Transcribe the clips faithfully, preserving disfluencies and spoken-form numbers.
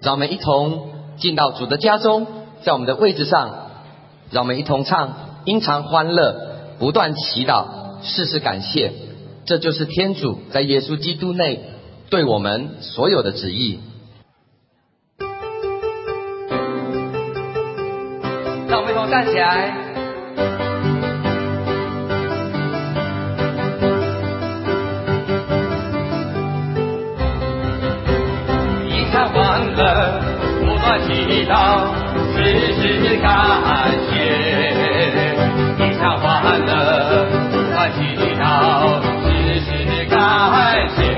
让我们一同进到主的家中，在我们的位置上，让我们一同唱因常欢乐，不断祈祷，事事感谢。这就是天主在耶稣基督内对我们所有的旨意。让我们一同站起来，因常欢乐，不断祈祷，事事感谢。因常欢乐，不断祈祷，事事感谢。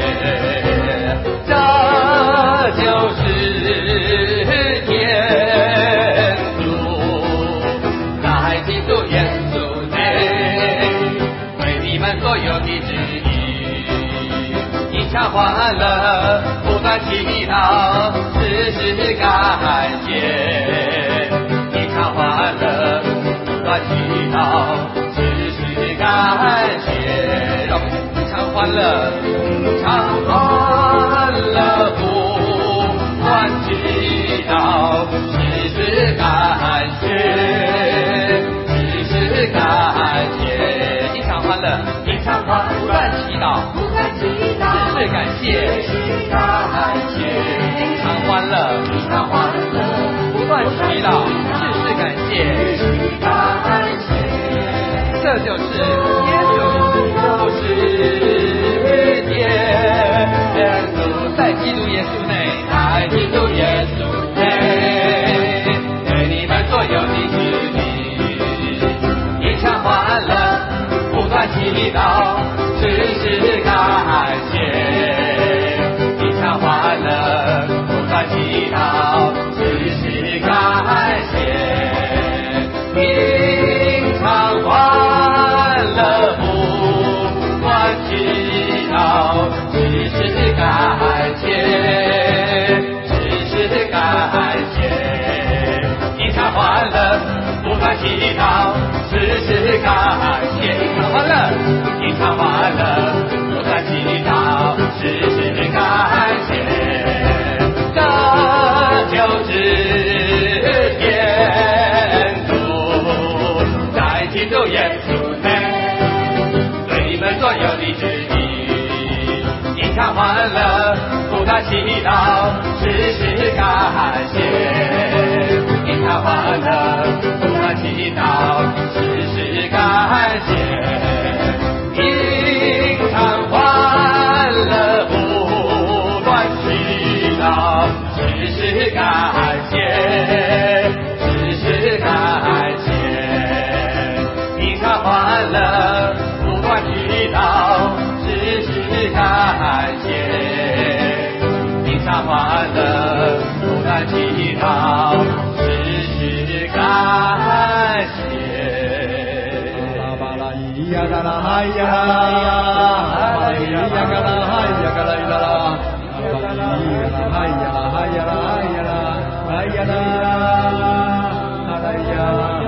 这就是天主在基督耶稣内为你们所有的旨意。因常欢乐，不断祈祷，事事感谢。因常欢乐，不断祈祷，事事感谢。让我们因常欢乐，因常欢乐，不断祈祷，事事感谢，事事感谢。因常欢乐，因常欢乐，不断祈祷，不断祈祷，事事感谢，事事感谢。因常欢乐，因常欢乐，不断祈祷，事事感谢，事事感谢。这就是耶稣，就是天主在基督耶稣内，在基督耶稣内对你们所有的旨意。因常欢乐，不断祈祷，事事感谢。因常欢乐，不断祈祷，事事感谢。因常欢乐，不断祈祷，事事感谢，事事感谢。因常欢乐，不断祈祷，事事感谢。因常欢乐，因常欢乐，不断祈祷，事事感谢。这就是天主在基督耶稣内对你们所有的旨意。因常欢乐，不断祈祷，事事感谢。因常欢乐，不断祈祷，事事感谢。因常欢乐，不断祈祷，事事感谢，事事感谢。因常欢乐，不断祈祷，事事感谢。因常欢乐，不断祈祷，事事感谢。巴拉伊呀嘎啦嗨呀啦，伊呀嘎啦嗨呀嘎啦伊啦啦，伊呀嘎啦嗨呀啦嗨呀啦嗨呀啦嗨呀啦，嗨呀。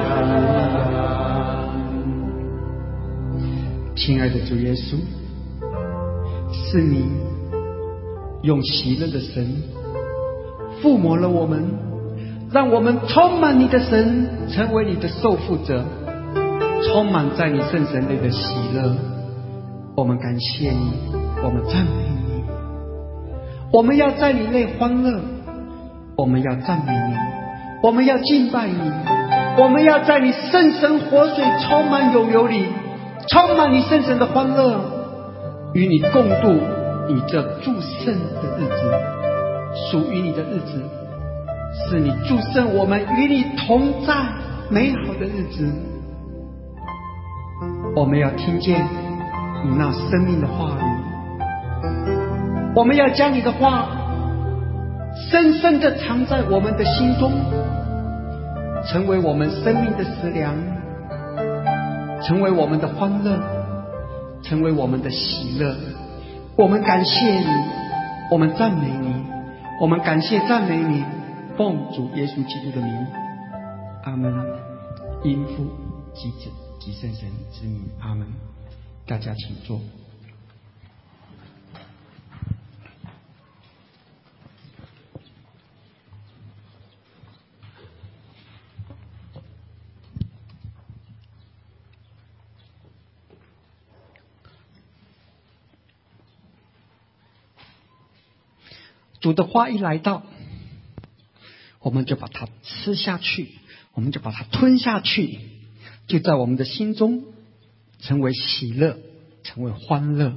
亲爱的主耶稣，是你用喜乐的神附魔了我们，让我们充满你的神，成为你的受缚者，充满在你圣神内的喜乐。我们感谢你，我们赞美你，我们要在你内欢乐，我们要赞美你，我们要敬拜你，我们要在你圣神活水充满永流里，充满你圣神的欢乐，与你共度你这祝圣的日子。属于你的日子，是你祝圣我们与你同在美好的日子。我们要听见你那生命的话语，我们要将你的话深深地藏在我们的心中，成为我们生命的食粮，成为我们的欢乐，成为我们的喜乐。我们感谢你，我们赞美你，我们感谢赞美你，奉主耶稣基督的名，阿们。因父及子及圣神之名，阿们。大家请坐。 主的话一来到，我们就把它吃下去，我们就把它吞下去，就在我们的心中成为喜乐，成为欢乐。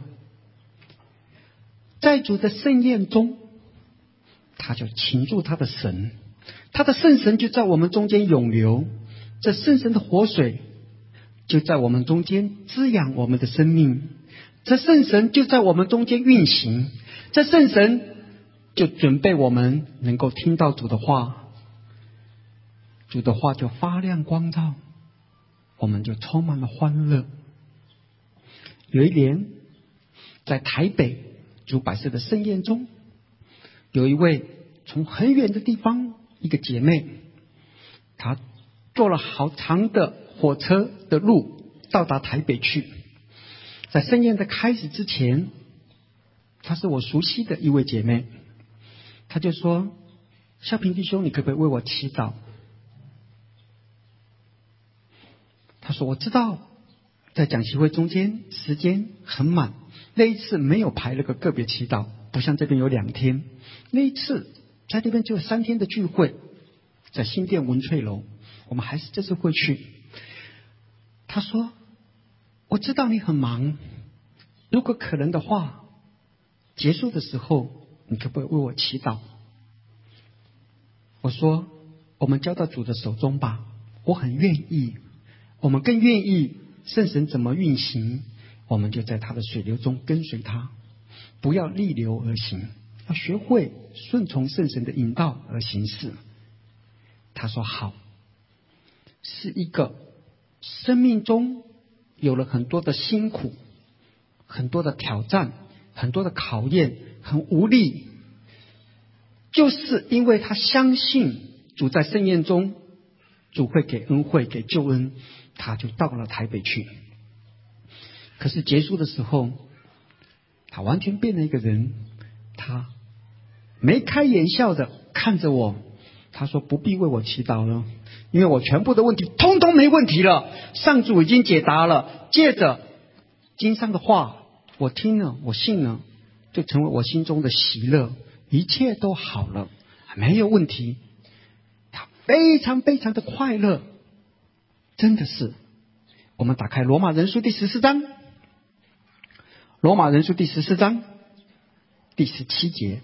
在主的盛宴中，他就倾注他的神，他的圣神就在我们中间涌流，这圣神的活水就在我们中间滋养我们的生命，这圣神就在我们中间运行，这圣神就准备我们能够听到主的话，主的话就发亮光照，我们就充满了欢乐。有一年在台北主摆设的盛宴中，有一位从很远的地方一个姐妹，她坐了好长的火车的路到达台北去。在盛宴的开始之前，她是我熟悉的一位姐妹，她就说：孝平弟兄，你可不可以为我祈祷？她说：我知道在讲习会中间时间很满，那一次没有排了个个别祈祷，不像这边有两天，那一次在这边只有三天的聚会，在新店文翠楼，我们还是这次会去。他说：我知道你很忙，如果可能的话，结束的时候你可不可以为我祈祷？我说：我们交到主的手中吧，我很愿意，我们更愿意圣神怎么运行，我们就在他的水流中跟随他，不要逆流而行，要学会顺从圣神的引导而行事。他说好，是一个生命中有了很多的辛苦，很多的挑战，很多的考验，很无力，就是因为他相信主在盛宴中，主会给恩惠，给救恩，他就到了台北去。可是结束的时候，他完全变了一个人，他眉开眼笑的看着我，他说：不必为我祈祷了，因为我全部的问题通通没问题了，上主已经解答了，借着经上的话我听了，我信了，就成为我心中的喜乐，一切都好了，没有问题。他非常非常的快乐。真的是，我们打开罗马人书第十四章，罗马人书第十四章第十七节。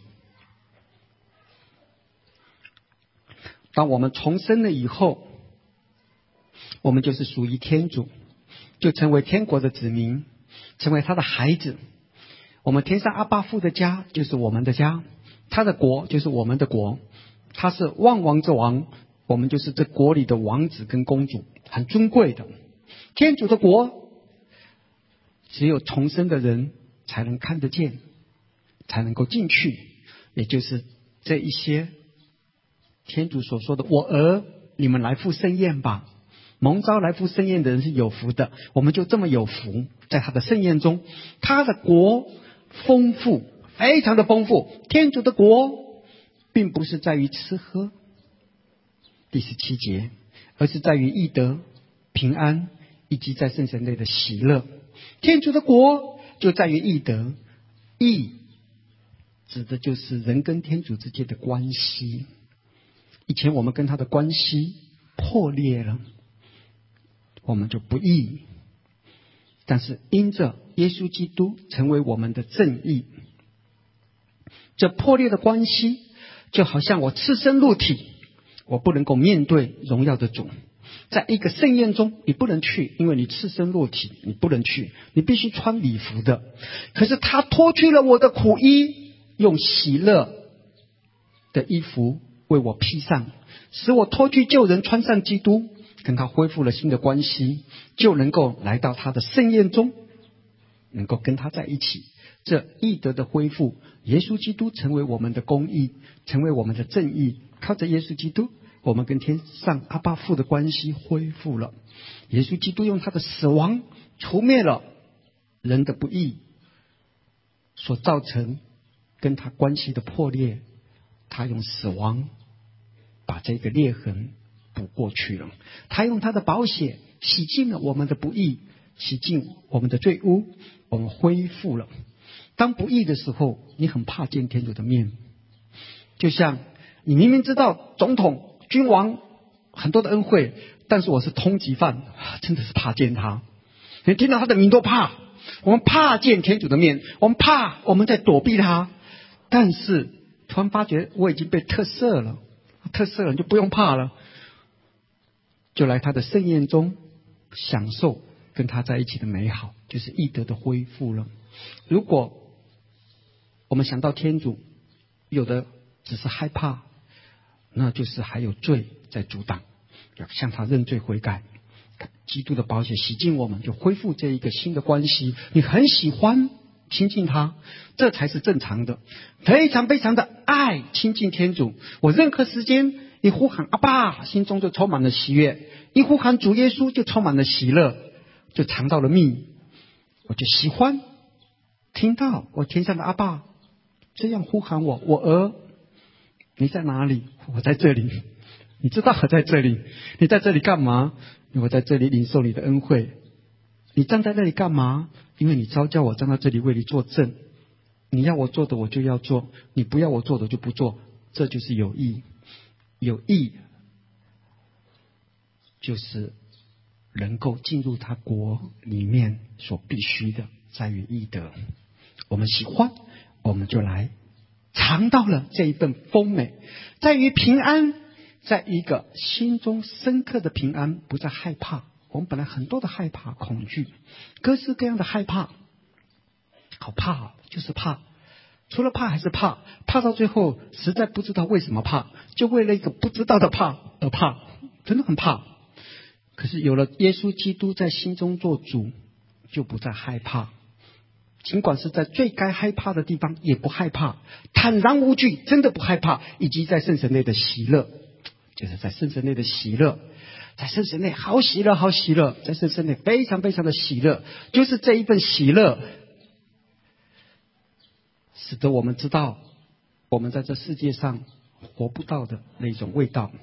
当我们重生了以后，我们就是属于天主，就成为天国的子民，成为他的孩子。我们天上阿爸父的家就是我们的家，他的国就是我们的国，他是万王之王，我们就是这国里的王子跟公主，很尊贵的。天主的国只有重生的人才能看得见，才能够进去，也就是这一些天主所说的：我儿，你们来赴盛宴吧。蒙召来赴盛宴的人是有福的，我们就这么有福，在他的盛宴中，他的国丰富，非常的丰富。天主的国并不是在于吃喝，第十七节，而是在于义德、平安以及在圣神内的喜乐。天主的国就在于义德，义指的就是人跟天主之间的关系。以前我们跟他的关系破裂了，我们就不义，但是因着耶稣基督成为我们的正义，这破裂的关系就好像我赤身露体，我不能够面对荣耀的主。在一个盛宴中你不能去，因为你赤身露体，你不能去，你必须穿礼服的。可是他脱去了我的苦衣，用喜乐的衣服为我披上，使我脱去旧人，穿上基督，跟他恢复了新的关系，就能够来到他的盛宴中，能够跟他在一起。这义德的恢复，耶稣基督成为我们的公义，成为我们的正义，靠着耶稣基督，我们跟天上阿爸父的关系恢复了。耶稣基督用他的死亡除灭了人的不义所造成跟他关系的破裂，他用死亡把这个裂痕补过去了，他用他的宝血洗净了我们的不义，洗净我们的罪污，我们恢复了。当不义的时候，你很怕见天主的面， 就像你明明知道总统、君王很多的恩惠，但是我是通缉犯，真的是怕见他。你听到他的名都怕，我们怕见天主的面，我们怕我们在躲避他。但是突然发觉我已经被特赦了，特赦了你就不用怕了，就来他的盛宴中享受跟他在一起的美好，就是义德的恢复了。如果我们想到天主，有的只是害怕，那就是还有罪在阻挡，要向他认罪悔改，基督的宝血洗净我们，就恢复这一个新的关系。你很喜欢亲近他，这才是正常的，非常非常的爱亲近天主。我任何时间一呼喊阿爸，心中就充满了喜悦；一呼喊主耶稣，就充满了喜乐，就尝到了蜜。我就喜欢听到我天上的阿爸这样呼喊我，我儿，你在哪里？我在这里。你知道我在这里，你在这里干嘛？我在这里领受你的恩惠。你站在那里干嘛？因为你召叫我站在这里为你作证。你要我做的我就要做，你不要我做的就不做，这就是有义。有义就是能够进入他国里面所必须的，在于义德。我们喜欢，我们就来尝到了这一份丰美，在于平安，在一个心中深刻的平安，不再害怕。我们本来很多的害怕、恐惧，各式各样的害怕，好怕，就是怕，除了怕还是怕，怕到最后实在不知道为什么怕，就为了一个不知道的怕而怕，真的很怕。可是有了耶稣基督在心中做主，就不再害怕，尽管是在最该害怕的地方也不害怕，坦然无惧，真的不害怕，以及在圣神内的喜乐，就是在圣神内的喜乐，在圣神内好喜乐好喜乐，在圣神内非常非常的喜乐，就是这一份喜乐使得我们知道我们在这世界上活不到的那种味道。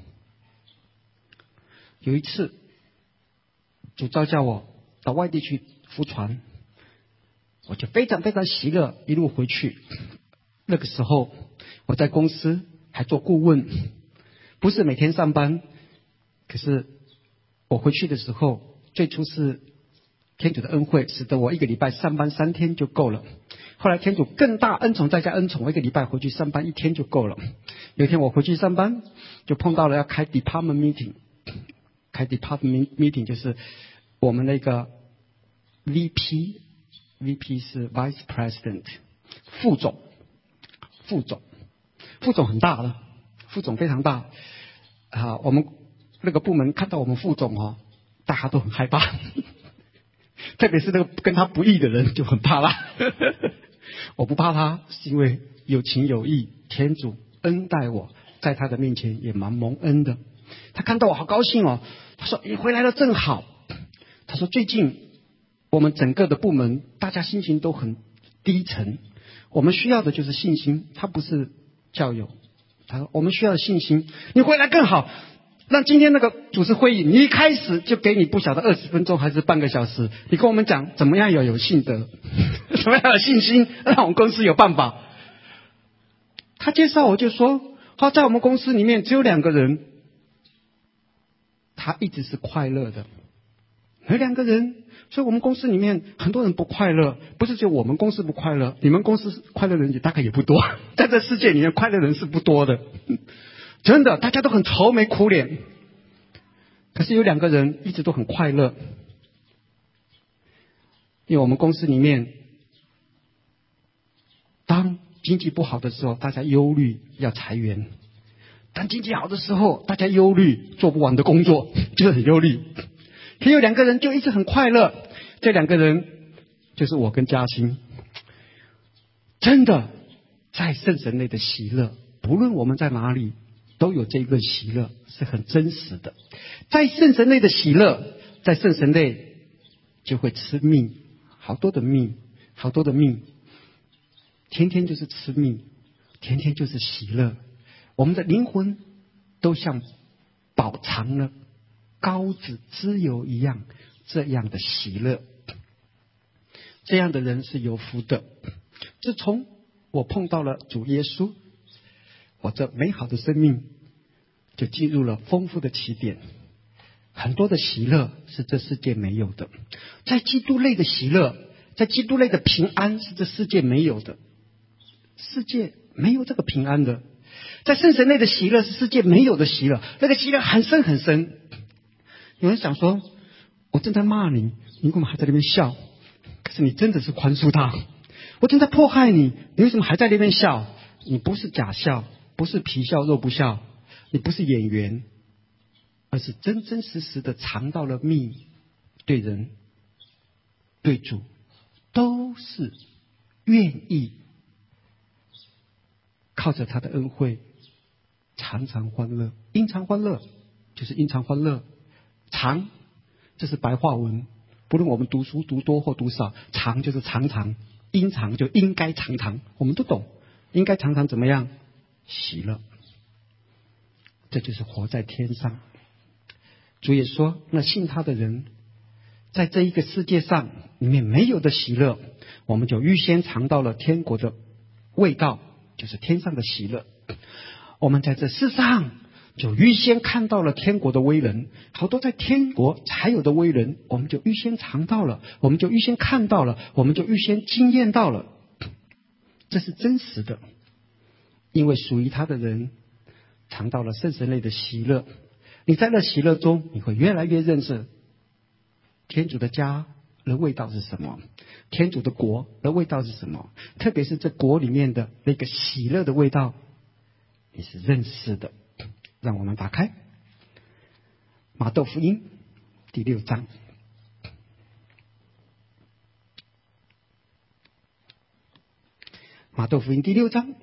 有一次主召叫我到外地去服传，我就非常非常喜乐，一路回去。那个时候我在公司还做顾问，不是每天上班，可是我回去的时候，最初是天主的恩惠，使得我一个礼拜上班三天就够了。后来天主更大恩宠再加恩宠，我一个礼拜回去上班一天就够了。有一天我回去上班，就碰到了要开 department meeting， 开 department meeting 就是我们那个 V P，V P 是 Vice President， 副总，副总，副总很大了，副总非常大啊！我们那个部门看到我们副总哦，大家都很害怕，特别是那个跟他不义的人就很怕啦。我不怕他，是因为有情有义，天主恩待我，在他的面前也蛮蒙恩的。他看到我好高兴哦，他说：“你回来了正好。”他说：“最近我们整个的部门大家心情都很低沉，我们需要的就是信心。”他不是教友，他说：“我们需要信心，你回来更好。让今天那个主持会议，你一开始就给你不晓得二十分钟还是半个小时，你跟我们讲怎么样要有信德，怎么样有信心，让我们公司有办法。”他介绍我就说：“好，在我们公司里面只有两个人，他一直是快乐的。有两个人，所以我们公司里面很多人不快乐，不是只有我们公司不快乐，你们公司快乐人也大概也不多，在这世界里面快乐人是不多的。”真的，大家都很愁眉苦脸，可是有两个人一直都很快乐。因为我们公司里面，当经济不好的时候，大家忧虑要裁员；当经济好的时候，大家忧虑做不完的工作，就是很忧虑。可有两个人就一直很快乐，这两个人就是我跟嘉欣。真的，在圣神内的喜乐，不论我们在哪里，都有这一份喜乐，是很真实的。在圣神内的喜乐，在圣神内就会吃蜜，好多的蜜，好多的蜜，天天就是吃蜜，天天就是喜乐。我们的灵魂都像饱尝了膏子脂油一样，这样的喜乐。这样的人是有福的。自从我碰到了主耶稣， 我这美好的生命就进入了丰富的起点。很多的喜乐是这世界没有的，在基督内的喜乐，在基督内的平安是这世界没有的。世界没有这个平安的，在圣神内的喜乐是世界没有的喜乐，那个喜乐很深很深。有人想说，我正在骂你，你为什么还在那边笑？可是你真的是宽恕他。我正在迫害你，你为什么还在那边笑？你不是假笑，不是皮笑肉不笑，你不是演员，而是真真实实的尝到了蜜，对人对主都是愿意靠着他的恩惠常常欢乐。因常欢乐就是因常欢乐，常这是白话文，不论我们读书读多或读少，常就是常常，因常就应该常常，我们都懂，应该常常怎么样？喜乐。这就是活在天上。主也说，那信他的人在这一个世界上里面没有的喜乐，我们就预先尝到了天国的味道，就是天上的喜乐。我们在这世上就预先看到了天国的威能，好多在天国才有的威能，我们就预先尝到了，我们就预先看到了，我们就预先经验到了。这是真实的，因为属于他的人尝到了圣神类的喜乐。你在那喜乐中，你会越来越认识天主的家的味道是什么，天主的国的味道是什么，特别是这国里面的那个喜乐的味道，你是认识的。让我们打开马窦福音第六章。马窦福音第六章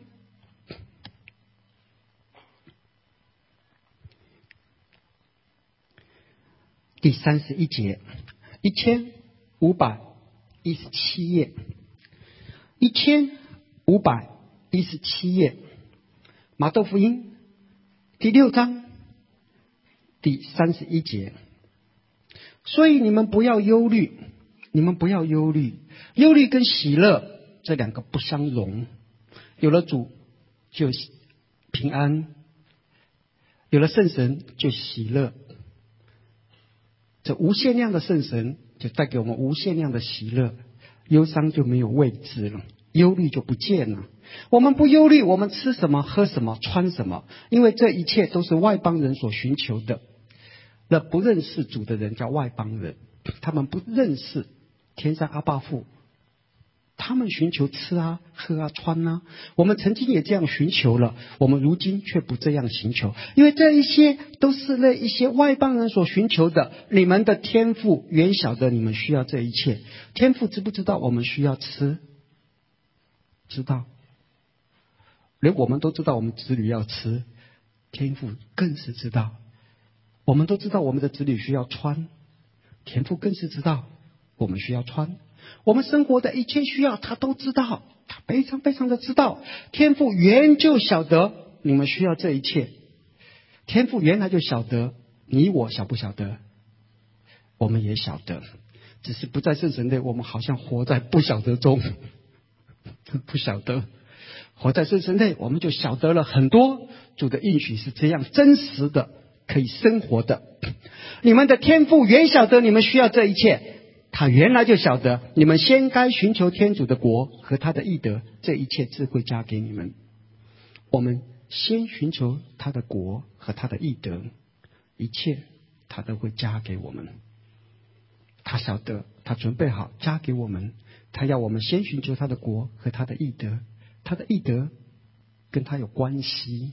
第三十一节，一千五百一十七页，一千五百一十七页，马窦福音第六章第三十一节。所以你们不要忧虑，你们不要忧虑，忧虑跟喜乐这两个不相容。有了主就平安，有了圣神就喜乐。这无限量的圣神就带给我们无限量的喜乐，忧伤就没有位置了，忧虑就不见了。我们不忧虑我们吃什么喝什么穿什么，因为这一切都是外邦人所寻求的。那不认识主的人叫外邦人，他们不认识天上阿爸父，他们寻求吃啊喝啊穿啊。我们曾经也这样寻求了，我们如今却不这样寻求，因为这一些都是那一些外邦人所寻求的。你们的天父原晓得你们需要这一切。天父知不知道我们需要吃？知道。连我们都知道我们子女要吃，天父更是知道。我们都知道我们的子女需要穿，天父更是知道我们需要穿。我们生活的一切需要他都知道，他非常非常的知道。天父原就晓得你们需要这一切，天父原来就晓得，你我晓不晓得？我们也晓得，只是不在圣神内，我们好像活在不晓得中。不晓得，活在圣神内，我们就晓得了很多。主的应许是这样真实的，可以生活的。你们的天父原晓得你们需要这一切，他原来就晓得你们先该寻求天主的国和他的义德，这一切智慧加给你们。我们先寻求他的国和他的义德，一切他都会加给我们。他晓得，他准备好加给我们。他要我们先寻求他的国和他的义德，他的义德跟他有关系，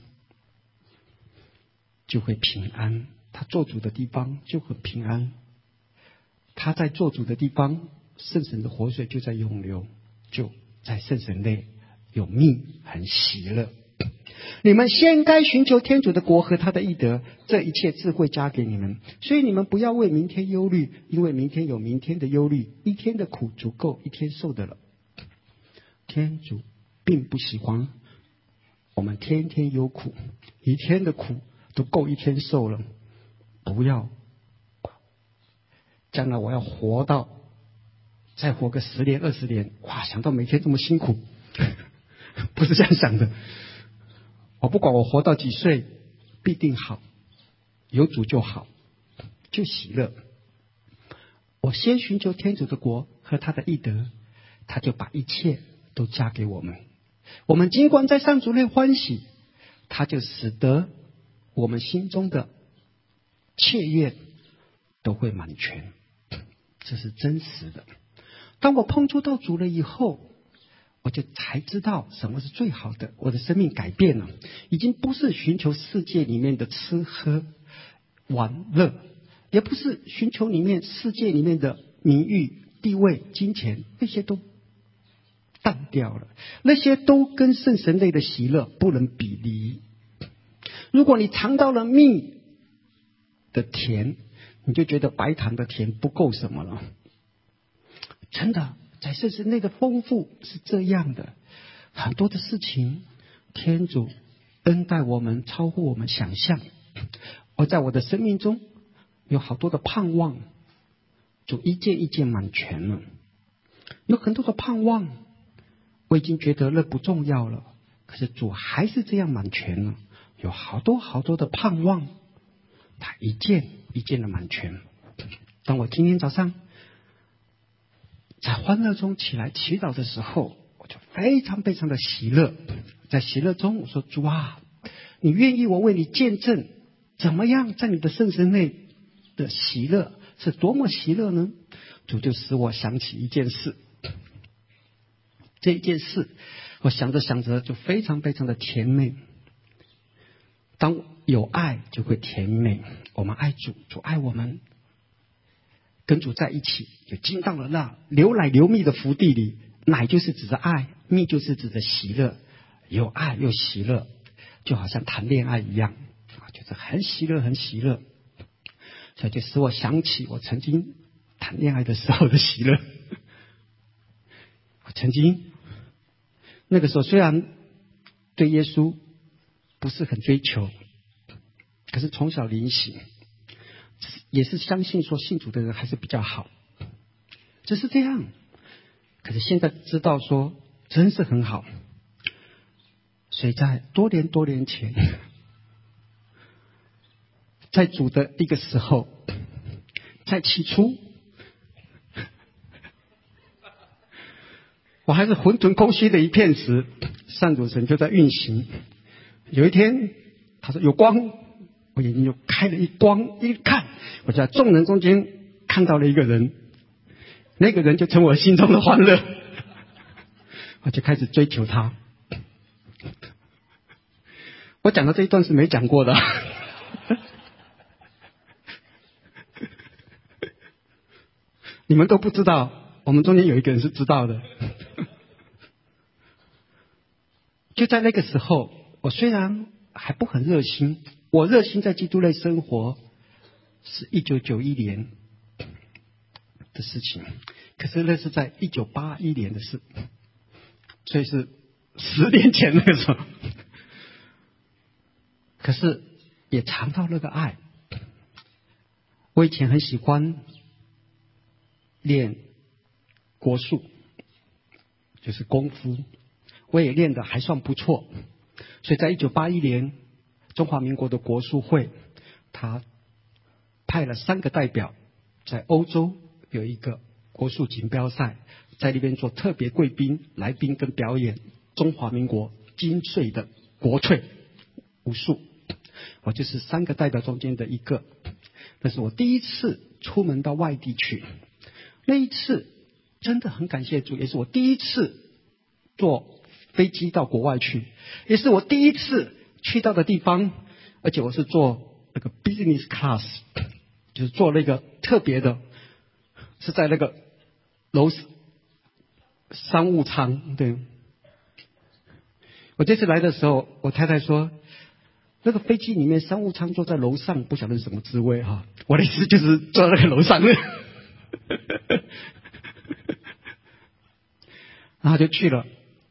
就会平安。他做主的地方就很平安，他在做主的地方，圣神的活水就在涌流，就在圣神内有蜜，很喜乐。你们先该寻求天主的国和他的义德，这一切智慧加给你们。所以你们不要为明天忧虑，因为明天有明天的忧虑，一天的苦足够一天受的了。天主并不喜欢我们天天有苦，一天的苦都够一天受了。不要将来我要活到再活个十年二十年，哇，想到每天这么辛苦，不是这样想的。 我不管我活到几岁，必定好，有主就好，就喜乐。我先寻求天主的国和他的义德，他就把一切都加给我们。我们尽管在上主内欢喜，他就使得我们心中的切愿都会满全。这是真实的。当我碰触到主了以后，我就才知道什么是最好的。我的生命改变了，已经不是寻求世界里面的吃喝玩乐，也不是寻求里面世界里面的名誉、地位、金钱，那些都淡掉了，那些都跟圣神类的喜乐不能比拟。如果你尝到了蜜的甜，你就觉得白糖的甜不够什么了。真的，在圣神内的丰富是这样的，很多的事情，天主恩待我们，超乎我们想象。而在我的生命中，有好多的盼望，主一件一件满全了。有很多的盼望，我已经觉得那不重要了，可是主还是这样满全了。有好多好多的盼望，他一件一件的满全。当我今天早上在欢乐中起来祈祷的时候，我就非常非常的喜乐。在喜乐中，我说主啊，你愿意我为你见证怎么样在你的圣神内的喜乐是多么喜乐呢？主就使我想起一件事，这一件事我想着想着就非常非常的甜美。当有爱就会甜美，我们爱主，主爱我们，跟主在一起就进到了那流奶流蜜的福地里。奶就是指着爱，蜜就是指着喜乐，有爱又喜乐，就好像谈恋爱一样啊，就是很喜乐很喜乐。所以就使我想起我曾经谈恋爱的时候的喜乐。我曾经那个时候虽然对耶稣不是很追求，可是从小临醒，也是相信说信主的人还是比较好，只是这样。可是现在知道说真是很好，所以在多年多年前，在主的一个时候，在起初我还是混沌空虚的一片时，上主神就在运行。有一天他说有光，我眼睛就开了一光，一看我在众人中间看到了一个人，那个人就成我心中的欢乐。我就开始追求他。我讲的这一段是没讲过的。你们都不知道，我们中间有一个人是知道的。就在那个时候，我虽然还不很热心，我热心在基督内生活是一九九一年的事情，可是那是在一九八一年的事，所以是十年前那个时候。可是也尝到那个爱。我以前很喜欢练国术，就是功夫，我也练得还算不错。所以在一九八一年，中华民国的国术会，他派了三个代表在欧洲有一个国术锦标赛，在那边做特别贵宾、来宾跟表演中华民国精粹的国粹武术。我就是三个代表中间的一个。那是我第一次出门到外地去，那一次真的很感谢主，也是我第一次坐飞机到国外去，也是我第一次去到的地方，而且我是坐那个 business class， 就是坐那个特别的，是在那个楼商务舱。对，我这次来的时候，我太太说那个飞机里面商务舱坐在楼上不晓得是什么滋味哈，我的意思就是坐在那个楼上面。然后就去了，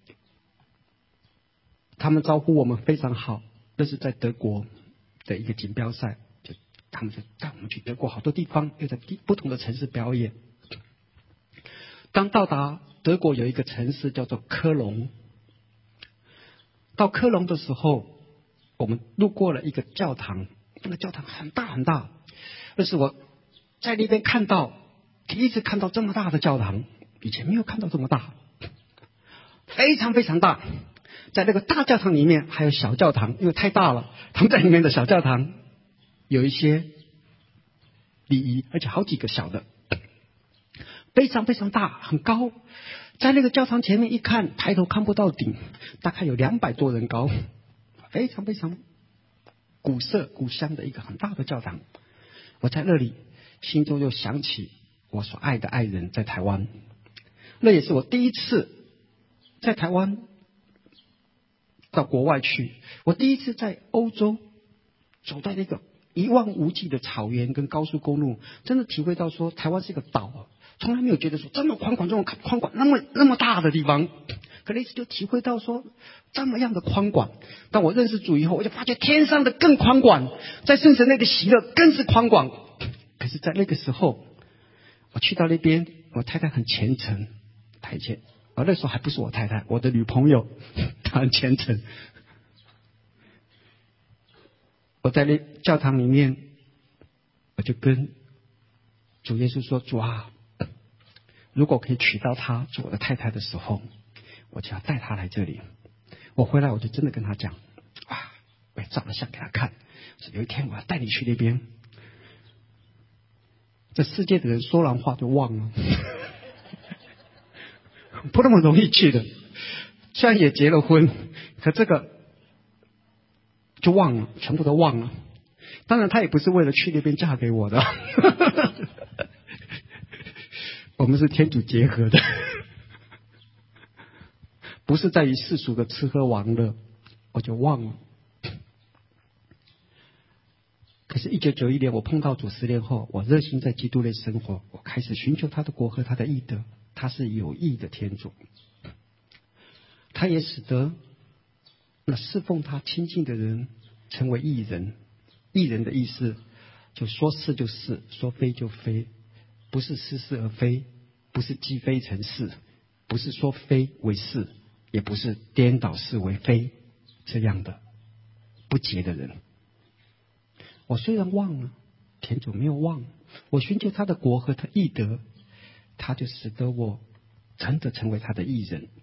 他们招呼我们非常好，那是在德国的一个锦标赛，就他们就带我们去德国好多地方，又在不同的城市表演。当到达德国有一个城市叫做科隆，到科隆的时候， 我们路过了一个教堂，那个教堂很大很大，那是我在那边看到第一次看到这么大的教堂，以前没有看到这么大，非常非常大。在那个大教堂里面还有小教堂，因为太大了，他们在里面的小教堂有一些礼仪，而且好几个小的，非常非常大，很高。在那个教堂前面一看，抬头看不到顶，大概有两百多人高，非常非常古色古香的一个很大的教堂。我在那里心中就想起我所爱的爱人在台湾，那也是我第一次在台湾到国外去，我第一次在欧洲走在那个一望无际的草原跟高速公路，真的体会到说台湾是一个岛，从来没有觉得说这么宽广这么宽广那么那么大的地方，可那次就体会到说这么样的宽广。当我认识主以后，我就发觉天上的更宽广，在圣神那个喜乐更是宽广。可是在那个时候我去到那边，我太太很虔诚，她以前我那时候还不是我太太，我的女朋友，她很虔诚。我在那教堂里面，我就跟主耶稣说：“主啊，如果可以娶到她做我的太太的时候，我就要带她来这里。”我回来我就真的跟她讲：“哇，我也照了相给她看，说有一天我要带你去那边。”这世界的人说完话就忘了。不那么容易去的，虽然也结了婚，可这个就忘了，全部都忘了。当然，他也不是为了去那边嫁给我的，我们是天主结合的，不是在于世俗的吃喝玩乐，我就忘了。可是，一九九一年我碰到主十年后，我热心在基督内生活，我开始寻求他的国和他的义德。他是有义的天主，他也使得那侍奉他亲近的人成为义人。义人的意思就说是就是，说非就非，不是似是而非，不是积非成是，不是说非为是，也不是颠倒是为非，这样的不洁的人。我虽然忘了，天主没有忘，我寻求他的国和他义德，他就使得我真的成为他的义人。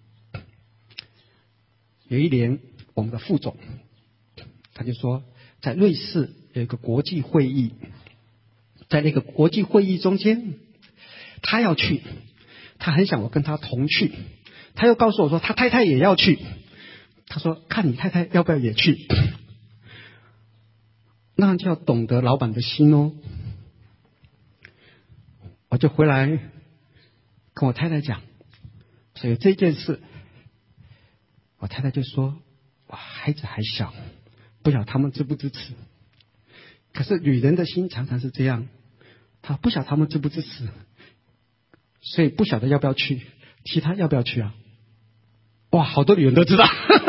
有一年，我们的副总他就说，在瑞士有一个国际会议，在那个国际会议中间，他要去，他很想我跟他同去，他又告诉我说他太太也要去，他说看你太太要不要也去，那就要懂得老板的心哦。我就回来跟我太太讲，所以这件事，我太太就说：“哇，孩子还小，不晓得他们支不支持。”可是女人的心常常是这样，她不晓得他们支不支持，所以不晓得要不要去。其他要不要去啊？哇，好多女人都知道。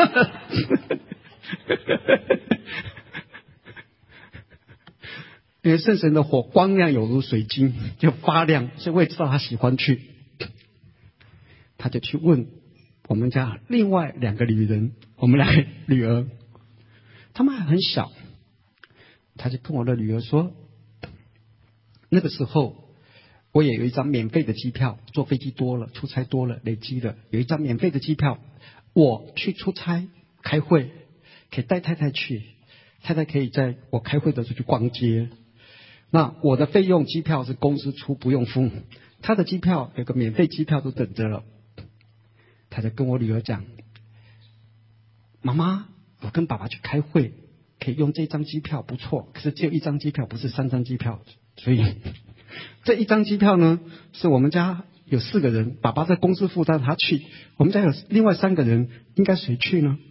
因为圣神的火光亮有如水晶，就发亮，所以我也知道他喜欢去。他就去问我们家另外两个女人，我们两个女儿，她们还很小，他就跟我的女儿说，那个时候我也有一张免费的机票，坐飞机多了，出差多了，累积了有一张免费的机票，我去出差开会，可以带太太去，太太可以在我开会的时候去逛街。那我的费用机票是公司出，不用付，他的机票有个免费机票都等着了。他就跟我女儿讲，妈妈，我跟爸爸去开会，可以用这张机票，不错，可是只有一张机票，不是三张机票，所以这一张机票呢，是我们家有四个人，爸爸在公司负担，他去，我们家有另外三个人，应该谁去呢？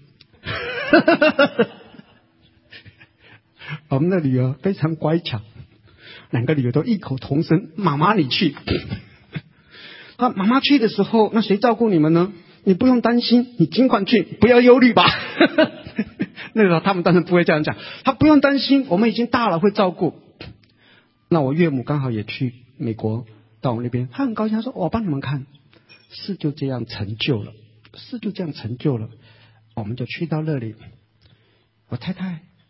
我们的女儿非常乖巧，两个女儿都异口同声：“妈妈，你去。”那妈妈去的时候，那谁照顾你们呢？你不用担心，你尽管去，不要忧虑吧。那个时候他们当然不会这样讲，他不用担心，我们已经大了，会照顾。那我岳母刚好也去美国，到我们那边，他很高兴，他说：“我帮你们看。”事就这样成就了，事就这样成就了。我们就去到那里，我太太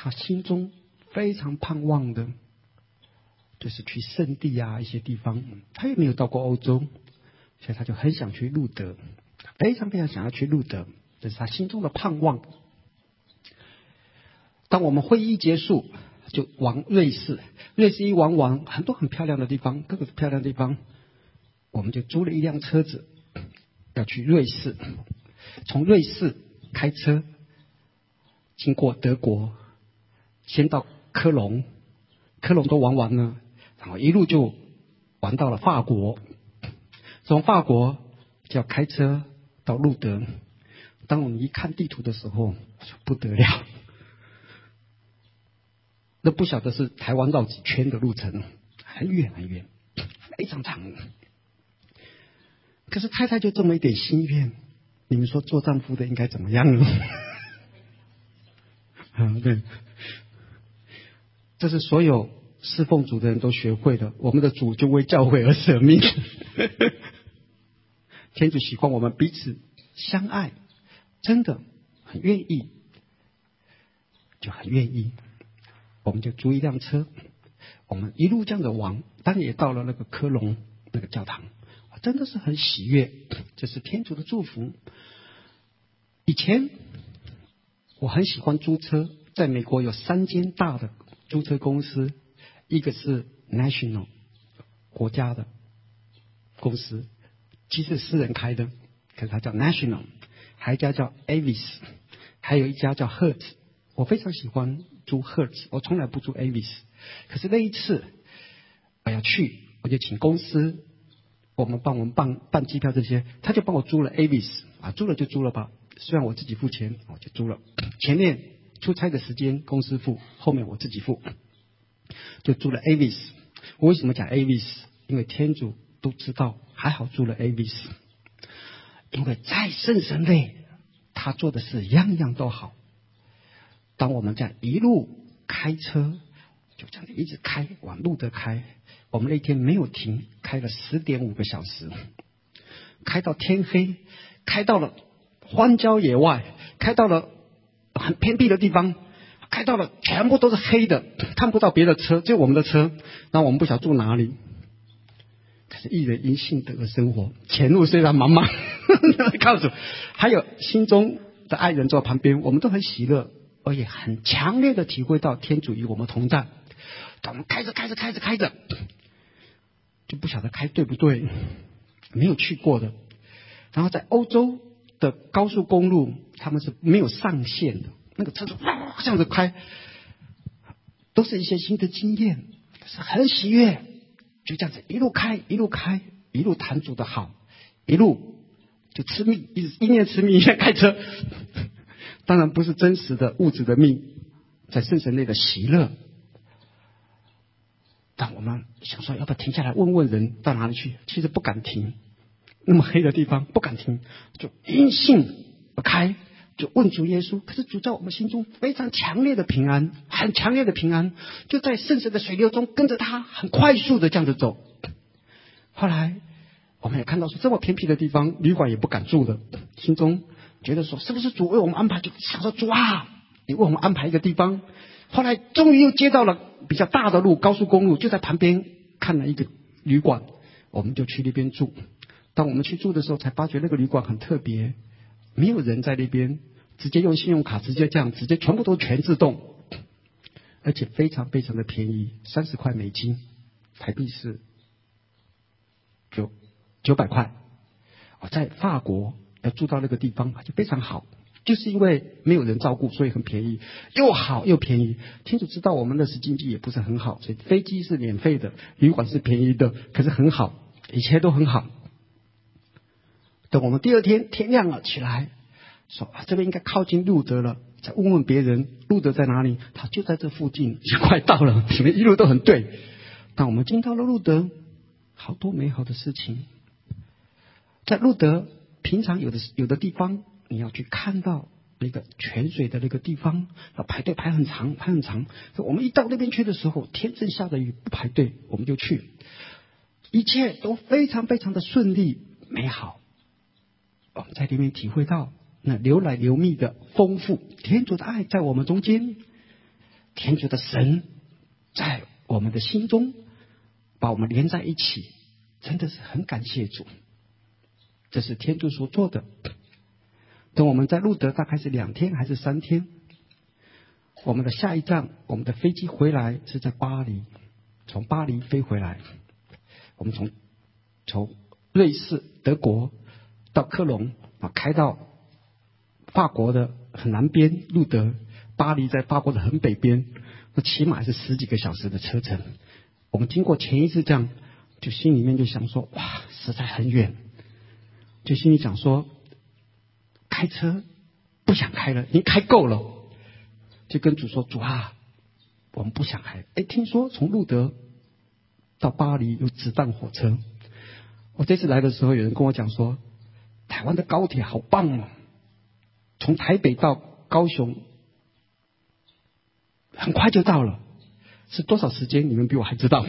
他心中非常盼望的，就是去圣地啊一些地方。他也没有到过欧洲，所以他就很想去路德，非常非常想要去路德，这是他心中的盼望。当我们会议结束，就往瑞士，瑞士一玩玩，很多很漂亮的地方，各个漂亮的地方，我们就租了一辆车子，要去瑞士。从瑞士开车经过德国，先到科隆，科隆都玩完了，然后一路就玩到了法国，从法国就要开车到路德。当我们一看地图的时候，不得了，那不晓得是台湾绕几圈的路程，很远很远，非常长。可是太太就这么一点心愿，你们说做丈夫的应该怎么样呢？啊，对，这是所有侍奉主的人都学会的。我们的主就为教会而舍命。天主喜欢我们彼此相爱，真的很愿意，就很愿意。我们就租一辆车，我们一路这样的往，当然也到了那个科隆那个教堂，真的是很喜悦，这是天主的祝福。以前我很喜欢租车，在美国有三间大的租车公司，一个是 National 国家的公司，其实是私人开的，可是它叫 National， 还有一家叫 Avis， 还有一家叫 Hertz。我非常喜欢租 Hertz， 我从来不租 Avis。可是那一次我要去，我就请公司，我们帮我们办办机票这些，他就帮我租了 Avis 啊，租了就租了吧，虽然我自己付钱，我就租了。前面出差的时间公司付，后面我自己付，就租了 Avis。我为什么讲 Avis？ 因为天主都知道，还好租了 Avis， 因为在圣神内，他做的事样样都好。当我们这样一路开车，就这样一直开往路德开，我们那天没有停，开了十点五个小时，开到天黑，开到了荒郊野外，开到了很偏僻的地方，开到了全部都是黑的，看不到别的车，只有我们的车。那我们不晓得住哪里，可是一人因信德的生活，前路虽然茫茫，告诉还有心中的爱人坐旁边，我们都很喜乐，而且很强烈的体会到天主与我们同在。我们开着开着开着开着，就不晓得开对不对，没有去过的。然后在欧洲的高速公路，他们是没有上限的，那个车子哇这样子开，都是一些新的经验，是很喜悦，就这样子一路开一路开，一路谈主的好，一路就吃命，一直一念吃命一念开车。当然不是真实的物质的命，在圣神内的喜乐。但我们想说要不要停下来问问人到哪里去，其实不敢停，那么黑的地方不敢停，就因信而开，就问主耶稣。可是主在我们心中非常强烈的平安，很强烈的平安，就在圣神的水流中跟着他很快速的这样子走。后来我们也看到说这么偏僻的地方旅馆也不敢住的，心中觉得说是不是主为我们安排，就想说主啊你为我们安排一个地方。后来终于又接到了比较大的路，高速公路就在旁边看了一个旅馆，我们就去那边住。当我们去住的时候才发觉那个旅馆很特别，没有人在那边，直接用信用卡直接这样直接全部都全自动，而且非常非常的便宜，三十块美金，台币是九九百块。在法国要住到那个地方就非常好，就是因为没有人照顾，所以很便宜，又好又便宜。天主知道我们那时经济也不是很好，所以飞机是免费的，旅馆是便宜的，可是很好，一切都很好。等我们第二天天亮了起来，说、啊、这边应该靠近路德了，再问问别人路德在哪里，他就在这附近，就快到了，你们一路都很对。当我们进到了路德，好多美好的事情。在路德平常有的有的地方你要去看到那个泉水的那个地方，要排队排很长排很长。我们一到那边去的时候，天正下着雨，不排队我们就去，一切都非常非常的顺利美好。我们在里面体会到那流来流密的丰富天主的爱在我们中间。 天主的神在我们的心中把我们连在一起，真的是很感谢主。这是天主所做的。等我们在路德大概是两天还是三天，我们的下一站，我们的飞机回来是在巴黎，从巴黎飞回来，我们从从瑞士、德国到科隆啊，开到法国的很南边路德，巴黎在法国的很北边，那起码是十几个小时的车程。我们经过前一次这样，就心里面就想说，哇，实在很远，就心里想说，开车不想开了，已经开够了，就跟主说，主啊，我们不想开。哎，听说从路德到巴黎有子弹火车。我这次来的时候，有人跟我讲说，台湾的高铁好棒哦，从台北到高雄很快就到了，是多少时间？你们比我还知道，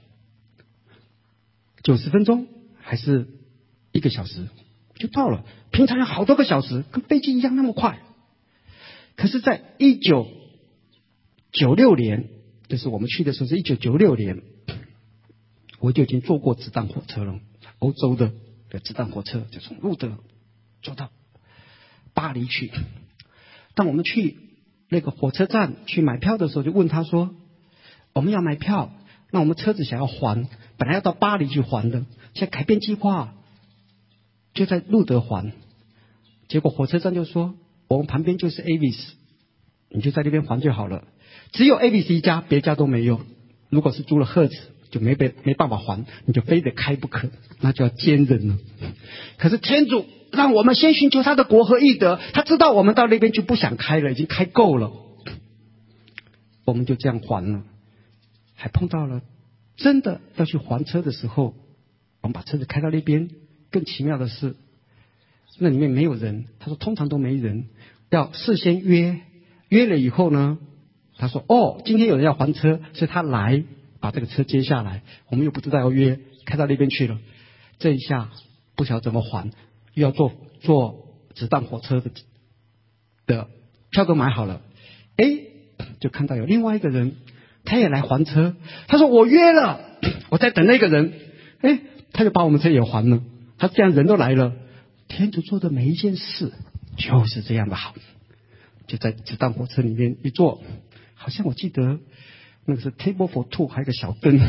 九十分钟还是一个小时就到了？平常要好多个小时，跟飞机一样那么快。可是，在一九九六年，就是我们去的时候是一九九六年，我就已经坐过子弹火车了，欧洲的子弹火车就从路德坐到巴黎去。当我们去那个火车站去买票的时候，就问他说，我们要买票，那我们车子想要还，本来要到巴黎去还的，现在改变计划，就在路德还。结果火车站就说，我们旁边就是 Avis， 你就在那边还就好了，只有 Avis 一家，别家都没有。如果是租了赫兹，就没被没办法还，你就非得开不可，那就要坚忍了。可是天主让我们先寻求他的国和义德，他知道我们到那边就不想开了，已经开够了，我们就这样还了。还碰到了真的要去还车的时候，我们把车子开到那边，更奇妙的是那里面没有人，他说通常都没人，要事先约，约了以后呢，他说哦，今天有人要还车，所以他来把这个车接下来，我们又不知道要约，开到那边去了，这一下不晓得怎么还，又要坐坐子弹火车的的票都买好了，哎，就看到有另外一个人，他也来还车，他说我约了，我在等那个人，哎，他就把我们车也还了。他这样人都来了，天主做的每一件事就是这样的好，就在子弹火车里面一坐，好像我记得那个是 table for two， 还有个小灯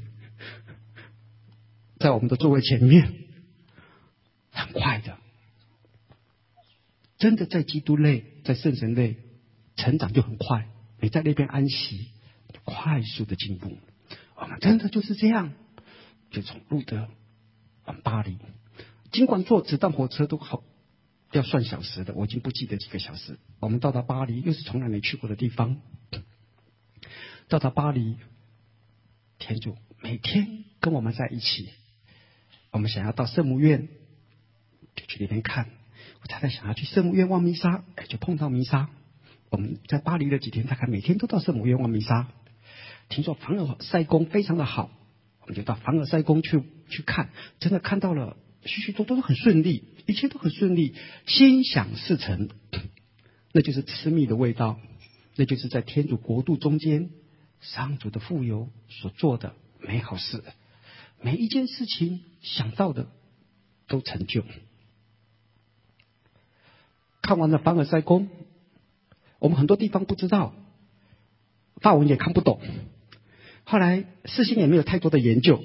在我们的座位前面，很快的，真的在基督内，在圣神内成长就很快，你在那边安息就快速的进步。我们真的就是这样，就从路德往巴黎，尽管坐子弹火车都好要算小时的，我已经不记得几个小时。我们到达巴黎，又是从来没去过的地方。到达巴黎，天主每天跟我们在一起。我们想要到圣母院，就去那边看。我太太想要去圣母院望弥撒，哎，就碰到弥撒。我们在巴黎的几天，大概每天都到圣母院望弥撒。听说凡尔赛宫非常的好，我们就到凡尔赛宫去去看，真的看到了许许多多都很顺利，一切都很顺利，心想事成。那就是吃蜜的味道，那就是在天主国度中间，上主的富有所做的美好事，每一件事情想到的都成就。看完了凡尔赛宫，我们很多地方不知道，法文也看不懂，后来事情也没有太多的研究，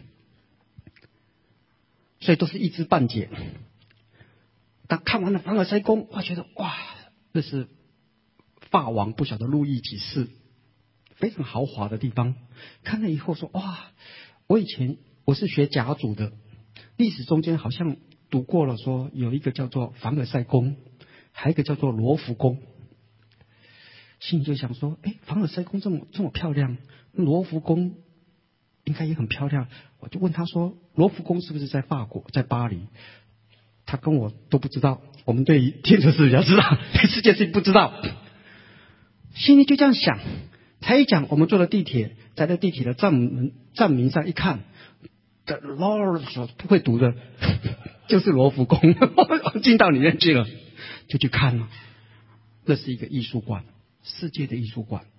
所以都是一知半解。当看完了凡尔赛宫，我觉得哇，这是法王不晓得路易几世，非常豪华的地方。看了以后说哇，我以前我是学甲组的，历史中间好像读过了，说有一个叫做凡尔赛宫，还有一个叫做罗浮宫。心里就想说，哎，凡尔赛宫这么这么漂亮，罗浮宫应该也很漂亮。我就问他说，罗浮宫是不是在法国，在巴黎？他跟我都不知道。我们对天主事比较知道，对世界事情不知道。心里就这样想。他一讲，我们坐了地铁，在那地铁的站门站名上一看 ，The Lord 不会读的，就是罗浮宫，进到里面去了，就去看了。那是一个艺术馆，世界的艺术馆，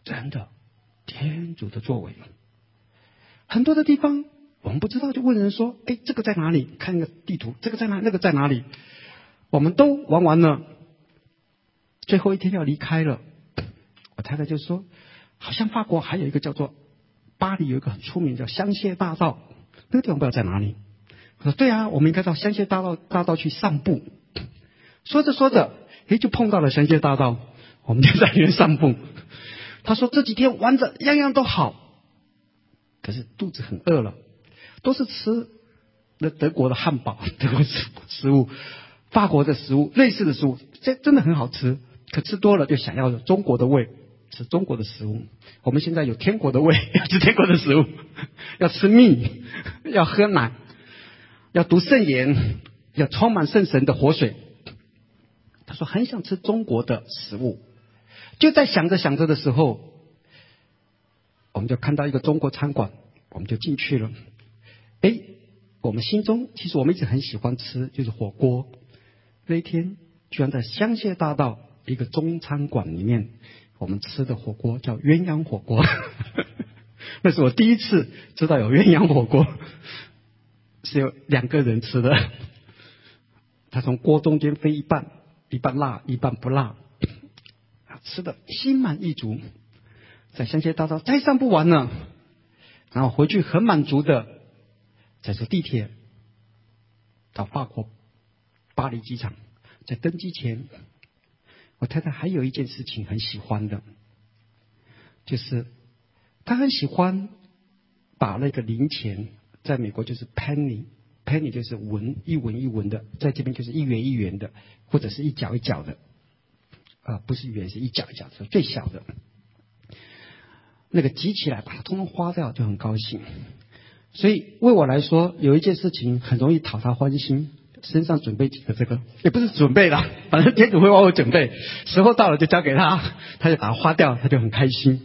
真的，天主的作为，很多的地方我们不知道，就问人说：“哎，这个在哪里？”看一个地图，这个在哪？那个在哪里？我们都玩完了，最后一天要离开了，我太太就说：“好像法国还有一个叫做巴黎，有一个很出名叫香榭大道，那个地方不知道在哪里。”我说：“对啊，我们应该到香榭大道大道去散步。”说着说着，哎，就碰到了香榭大道，我们就在里面散步。他说：“这几天玩着样样都好，可是肚子很饿了，都是吃那德国的汉堡、德国食食物、法国的食物、类似的食物，这真的很好吃。可吃多了就想要中国的胃，吃中国的食物。我们现在有天国的胃，要吃天国的食物，要吃蜜，要喝奶，要读圣言，要充满圣神的活水。”他说很想吃中国的食物。就在想着想着的时候，我们就看到一个中国餐馆，我们就进去了。哎，我们心中其实我们一直很喜欢吃就是火锅。那一天居然在香榭大道一个中餐馆里面，我们吃的火锅叫鸳鸯火锅。那是我第一次知道有鸳鸯火锅，是有两个人吃的。他从锅中间分一半，一半辣一半不辣，吃的心满意足。在香榭大道再散不完呢，然后回去很满足的再坐地铁到法国巴黎机场。在登机前，我太太还有一件事情很喜欢的，就是她很喜欢把那个零钱，在美国就是 penny penny 就是文，一文一文的，在这边就是一元一元的，或者是一角一角的，啊、呃，不是元，是一角一角的，最小的。那个集起来把它通通花掉就很高兴。所以为我来说，有一件事情很容易讨他欢心，身上准备几个这个，也不是准备啦，反正天主会帮我准备，时候到了就交给他，他就把它花掉，他就很开心。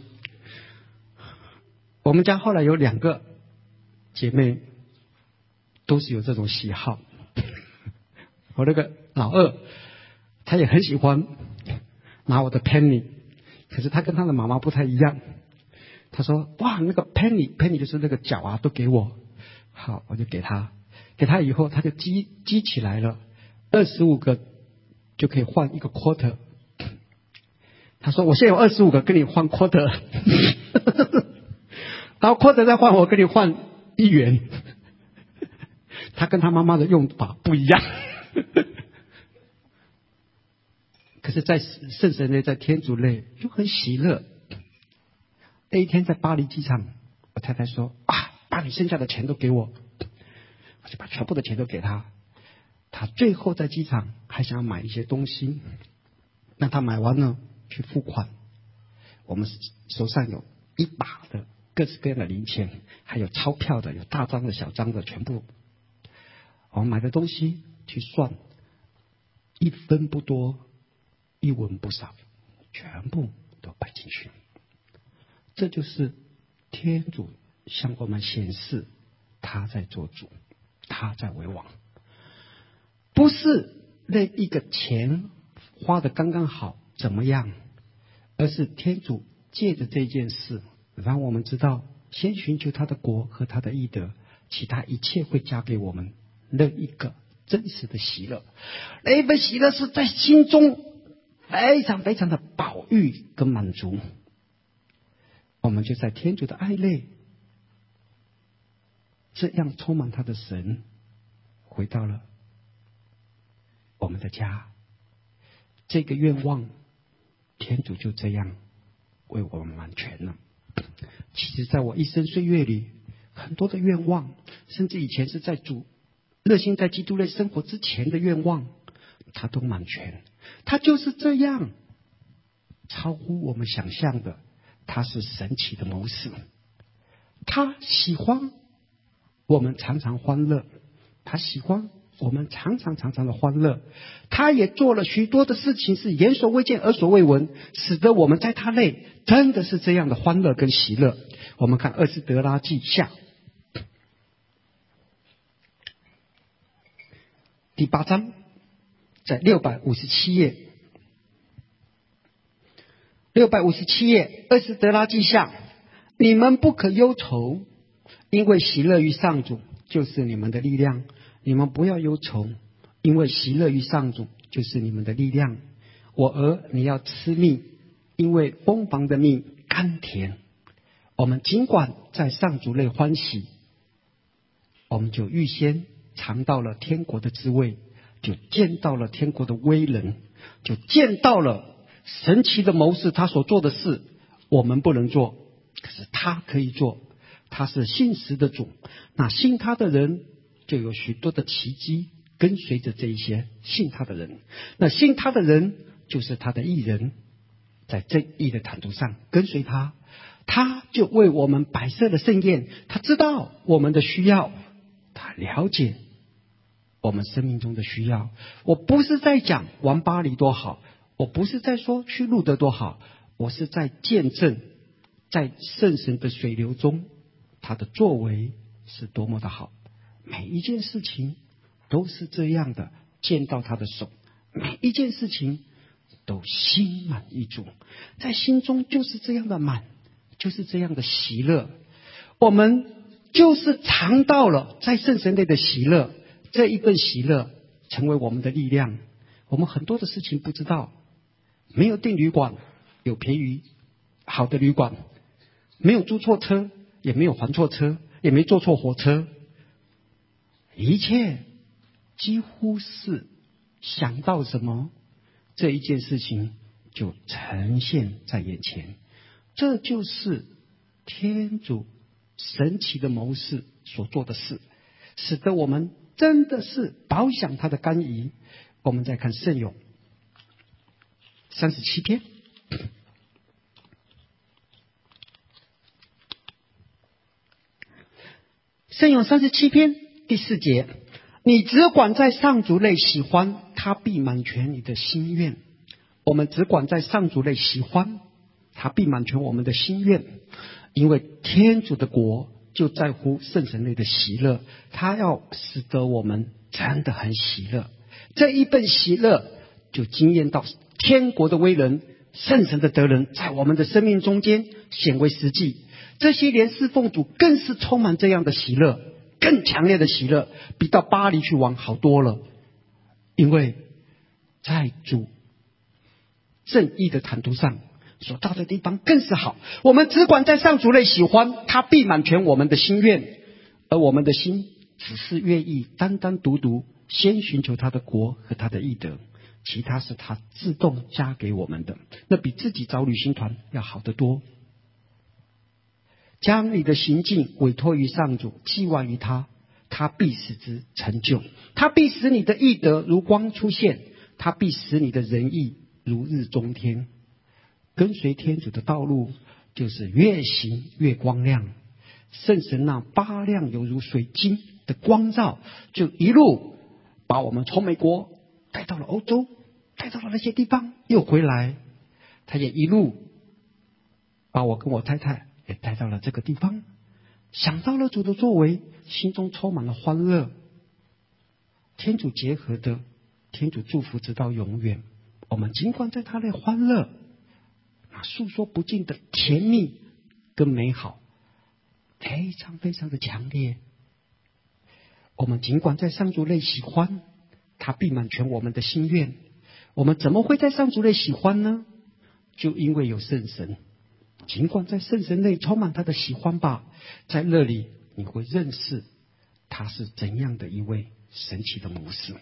我们家后来有两个姐妹都是有这种喜好。我那个老二他也很喜欢拿我的 penny， 可是他跟他的妈妈不太一样。他说：“哇，那个 penny penny 就是那个角啊，都给我。”好，我就给他，给他以后他就积积起来了，二十五个就可以换一个 quarter。他说：“我现在有二十五个，跟你换 quarter。”然后 quarter 再换我，跟你换一元。他跟他妈妈的用法不一样。可是在圣神类，在天主类就很喜乐。那一天在巴黎机场，我太太说：“啊，把你剩下的钱都给我。”我就把全部的钱都给他。他最后在机场还想要买一些东西，那他买完了去付款。我们手上有一把的各式各样的零钱，还有钞票的，有大张的小张的，全部我们买的东西去算，一分不多，一文不少，全部都摆进去。这就是天主向我们显示他在做主，他在为王，不是那一个钱花的刚刚好怎么样，而是天主借着这件事让我们知道，先寻求他的国和他的义德，其他一切会加给我们那一个真实的喜乐。那一份喜乐是在心中非常非常的饱裕跟满足。我们就在天主的爱内，这样充满他的神，回到了我们的家。这个愿望，天主就这样为我们完全了。其实在我一生岁月里，很多的愿望，甚至以前是在主热心在基督内生活之前的愿望，他都满全。他就是这样，超乎我们想象的。他是神奇的谋士，他喜欢我们常常欢乐，他喜欢我们常常常常的欢乐。他也做了许多的事情，是眼所未见耳所未闻，使得我们在他内真的是这样的欢乐跟喜乐。我们看厄斯德拉记下第八章，在六百五十七页。 六百五十七页，二十得拉记下，你们不可忧愁，因为喜乐于上主就是你们的力量。你们不要忧愁，因为喜乐于上主就是你们的力量。我儿，你要吃蜜，因为蜂房的蜜甘甜。我们尽管在上主内欢喜，我们就预先尝到了天国的滋味，就见到了天国的威能，就见到了神奇的谋士他所做的事，我们不能做，可是他可以做。他是信实的主，那信他的人就有许多的奇迹跟随着这一些信他的人。那信他的人就是他的义人，在正义的坦途上跟随他，他就为我们摆设了盛宴。他知道我们的需要，他了解我们生命中的需要。我不是在讲玩巴黎多好，我不是在说去路德多好，我是在见证在圣神的水流中他的作为是多么的好。每一件事情都是这样的，见到他的手，每一件事情都心满意足，在心中就是这样的满，就是这样的喜乐。我们就是尝到了在圣神内的喜乐，这一份喜乐成为我们的力量。我们很多的事情不知道，没有订旅馆，有便宜好的旅馆，没有租错车，也没有还错车，也没坐错火车，一切几乎是想到什么，这一件事情就呈现在眼前。这就是天主神奇的谋士所做的事，使得我们真的是饱享他的甘饴。我们再看圣咏三十七篇，圣咏三十七篇第四节，你只管在上主内喜欢，他必满全你的心愿。我们只管在上主内喜欢，他必满全我们的心愿。因为天主的国就在乎圣神内的喜乐，他要使得我们真的很喜乐。这一份喜乐就经验到天国的威能，圣神的德能在我们的生命中间显为实际。这些年侍奉主更是充满这样的喜乐，更强烈的喜乐，比到巴黎去玩好多了。因为在主正义的坦途上所到的地方更是好。我们只管在上主内喜欢，他必满全我们的心愿。而我们的心只是愿意单单独独先寻求他的国和他的义德，其他是他自动加给我们的，那比自己找旅行团要好得多。将你的行径委托于上主，寄望于他，他必使之成就。他必使你的义德如光出现，他必使你的仁义如日中天。跟随天主的道路就是越行越光亮。圣神那发亮犹如水晶的光照，就一路把我们从美国带到了欧洲，带到了那些地方，又回来。他也一路把我跟我太太也带到了这个地方，想到了主的作为，心中充满了欢乐。天主结合的，天主祝福直到永远。我们尽管在他内欢乐，那诉说不尽的甜蜜跟美好，非常非常的强烈。我们尽管在上主内喜欢，他必满全我们的心愿。我们怎么会在上主内喜欢呢？就因为有圣神。尽管在圣神内充满他的喜欢吧，在那里你会认识他是怎样的一位神奇的谋士。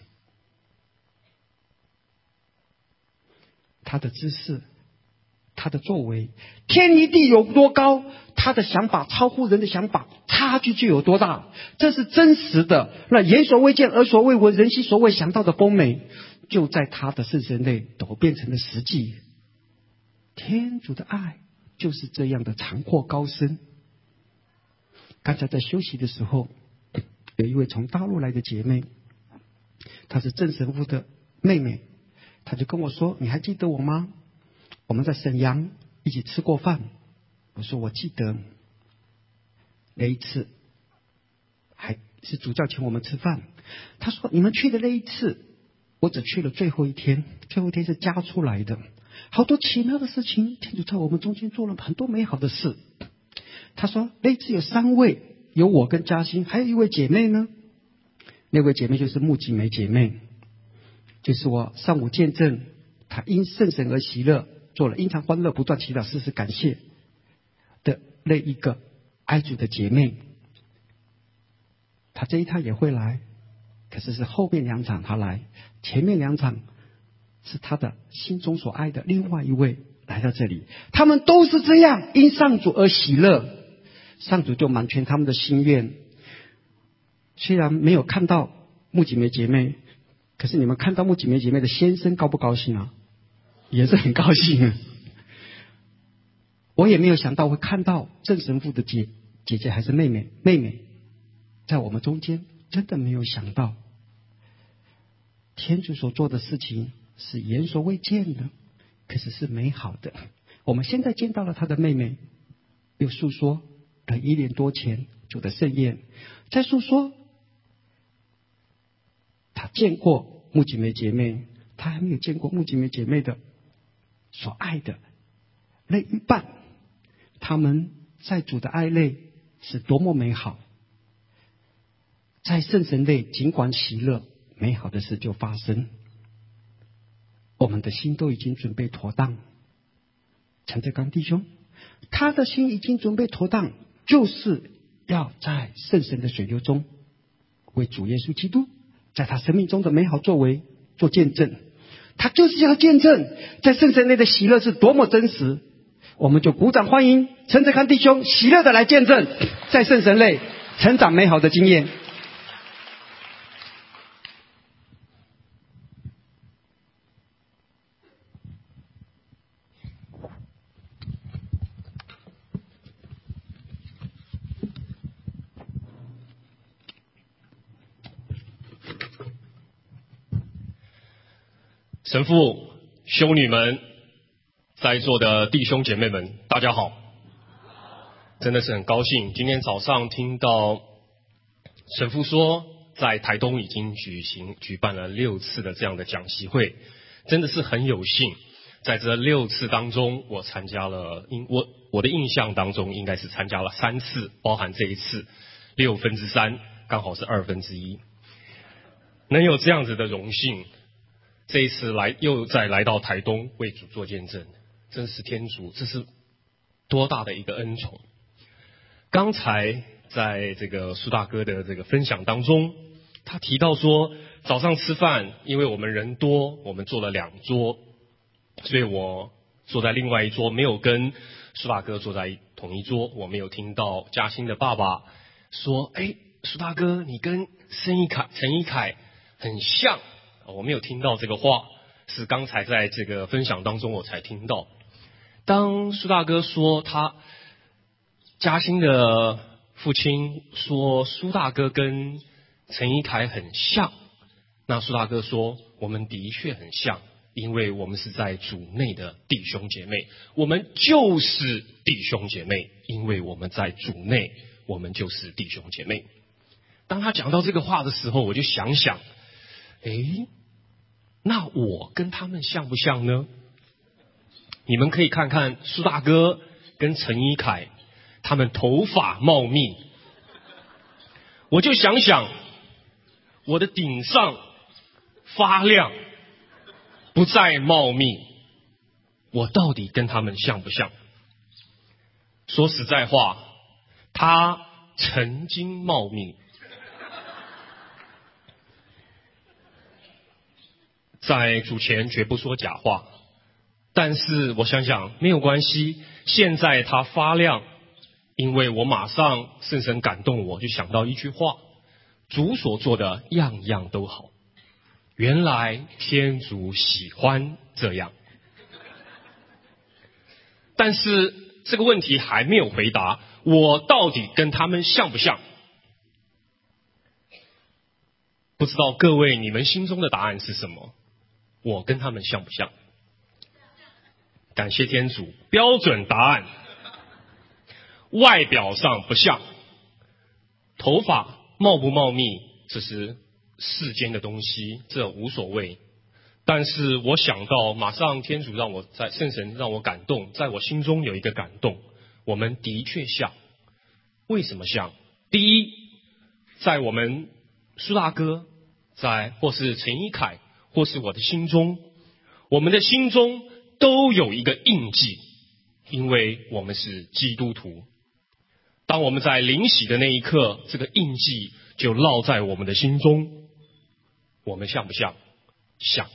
他的知识，他的作为，天离地有多高，他的想法超乎人的想法，差距就有多大。这是真实的，那眼所未见耳所未闻人心所未想到的丰美，就在他的圣神内都变成了实际。天主的爱就是这样的长阔高深。刚才在休息的时候，有一位从大陆来的姐妹，她是郑神父的妹妹，她就跟我说，你还记得我吗？我们在沈阳一起吃过饭。我说我记得。那一次还是主教请我们吃饭。她说你们去的那一次，我只去了最后一天，最后一天是加出来的。 好多奇妙的事情，天主在我们中间做了很多美好的事。他说那次有三位，有我跟嘉欣，还有一位姐妹呢。那位姐妹就是木吉梅姐妹，就是我上午见证她因圣神而喜乐，做了因常欢乐不断祈祷时时感谢的那一个爱主的姐妹。她这一趟也会来，可是是后面两场她来，前面两场是她的心中所爱的另外一位来到这里。他们都是这样因上主而喜乐，上主就满全他们的心愿。虽然没有看到木吉梅姐妹，可是你们看到木吉梅姐妹的先生高不高兴啊？也是很高兴啊。我也没有想到会看到郑神父的姐姐姐还是妹妹妹妹在我们中间，真的没有想到。天主所做的事情是眼所未见的，可是是美好的。我们现在见到了他的妹妹，又诉说了一年多前主的盛宴，再诉说他见过木吉梅姐妹，他还没有见过木吉梅姐妹的所爱的那一半，他们在主的爱内是多么美好。在圣神内尽管喜乐，美好的事就发生。我们的心都已经准备妥当。陈志刚弟兄，他的心已经准备妥当，就是要在圣神的水流中为主耶稣基督在他生命中的美好作为做见证。他就是要见证在圣神内的喜乐是多么真实。我们就鼓掌欢迎陈志康弟兄喜乐的来见证在圣神内成长美好的经验。 神父、修女们，在座的弟兄姐妹们，大家好！真的是很高兴，今天早上听到神父说，在台东已经举行举办了六次的这样的讲习会，真的是很有幸。在这六次当中，我参加了，我我的印象当中应该是参加了三次，包含这一次六分之三，刚好是二分之一，能有这样子的荣幸。这一次来又再来到台东为主做见证，真是天主，这是多大的一个恩宠。刚才在这个苏大哥的这个分享当中，他提到说早上吃饭，因为我们人多，我们坐了两桌，所以我坐在另外一桌，没有跟苏大哥坐在同一桌。我没有听到嘉欣的爸爸说，哎，苏大哥你跟申一凯陈一凯很像，我没有听到这个话，是刚才在这个分享当中我才听到。当苏大哥说他嘉欣的父亲说苏大哥跟陈一凯很像，那苏大哥说我们的确很像，因为我们是在主内的弟兄姐妹，我们就是弟兄姐妹，因为我们在主内，我们就是弟兄姐妹。当他讲到这个话的时候，我就想想，诶，那我跟他们像不像呢？你们可以看看苏大哥跟陈一凯，他们头发茂密，我就想想我的顶上发亮，不再茂密，我到底跟他们像不像？说实在话，他曾经茂密，在主前绝不说假话，但是我想想没有关系，现在他发亮，因为我马上圣神感动我，就想到一句话，主所做的样样都好，原来天主喜欢这样。但是这个问题还没有回答，我到底跟他们像不像？不知道各位你们心中的答案是什么？我跟他们像不像？感谢天主，标准答案，外表上不像，头发茂不茂密，这是世间的东西，这无所谓。 但是我想到，马上天主让我在圣神让我感动，在我心中有一个感动，我们的确像。为什么像？第一，在我们苏大哥，在或是陈一凯，或是我的心中，我们的心中都有一个印记，因为我们是基督徒。当我们在领洗的那一刻，这个印记就烙在我们的心中。我们像不像？像。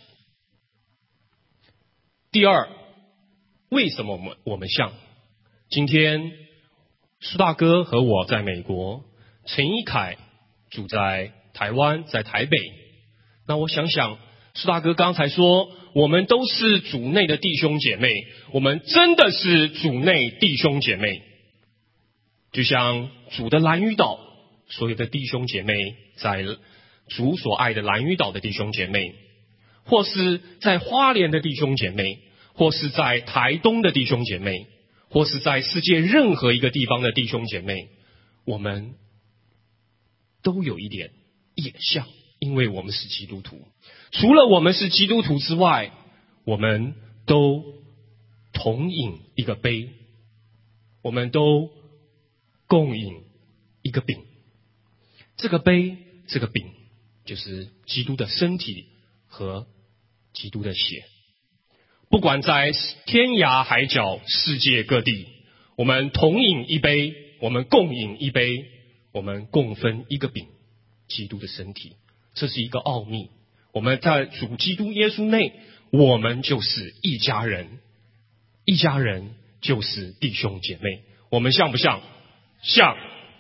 第二，为什么我们我们像？今天苏大哥和我在美国，陈一凯住在台湾，在台北。那我想想，苏大哥刚才说，我们都是主内的弟兄姐妹，我们真的是主内弟兄姐妹。就像主的兰屿岛，所有的弟兄姐妹，在主所爱的兰屿岛的弟兄姐妹，或是在花莲的弟兄姐妹，或是在台东的弟兄姐妹，或是在世界任何一个地方的弟兄姐妹，我们都有一点也像，因为我们是基督徒。除了我们是基督徒之外，我们都同饮一个杯，我们都共饮一个饼。这个杯，这个饼，就是基督的身体和基督的血。不管在天涯海角、世界各地，我们同饮一杯，我们共饮一杯，我们共分一个饼，基督的身体。这是一个奥秘。我们在主基督耶稣内，我们就是一家人，一家人就是弟兄姐妹。我们像不像？像。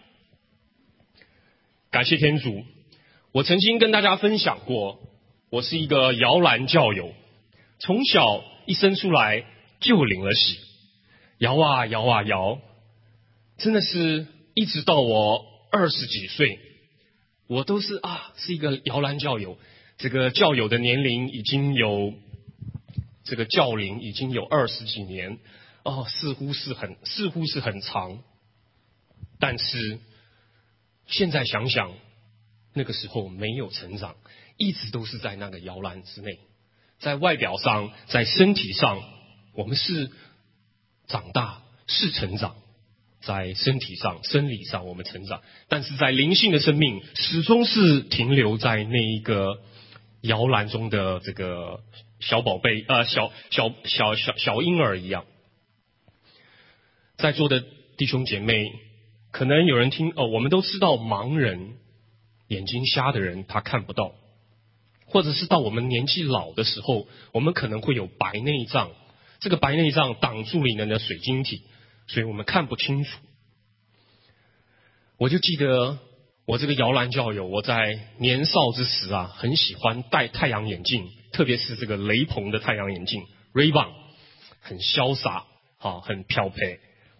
感谢天主，我曾经跟大家分享过，我是一个摇篮教友，从小一生出来就领了洗，摇啊摇啊摇，真的是一直到我二十几岁，我都是啊是一个摇篮教友。这个教友的年龄已经有这个教龄已经有二十几年，哦，似乎是很似乎是很长，但是现在想想，那个时候没有成长，一直都是在那个摇篮之内。在外表上，在身体上，我们是长大，是成长。在身体上、生理上我们成长，但是在灵性的生命始终是停留在那一个摇篮中的这个小宝贝，呃，小小小小小婴儿一样。在座的弟兄姐妹，可能有人听哦，我们都知道盲人、眼睛瞎的人他看不到，或者是到我们年纪老的时候，我们可能会有白内障，这个白内障挡住了你的水晶体，所以我们看不清楚。我就记得我这个摇篮教友，我在年少之时啊，很喜欢戴太阳眼镜，特别是这个雷朋的太阳眼镜 Ray-Ban， 很潇洒，好，很飘配。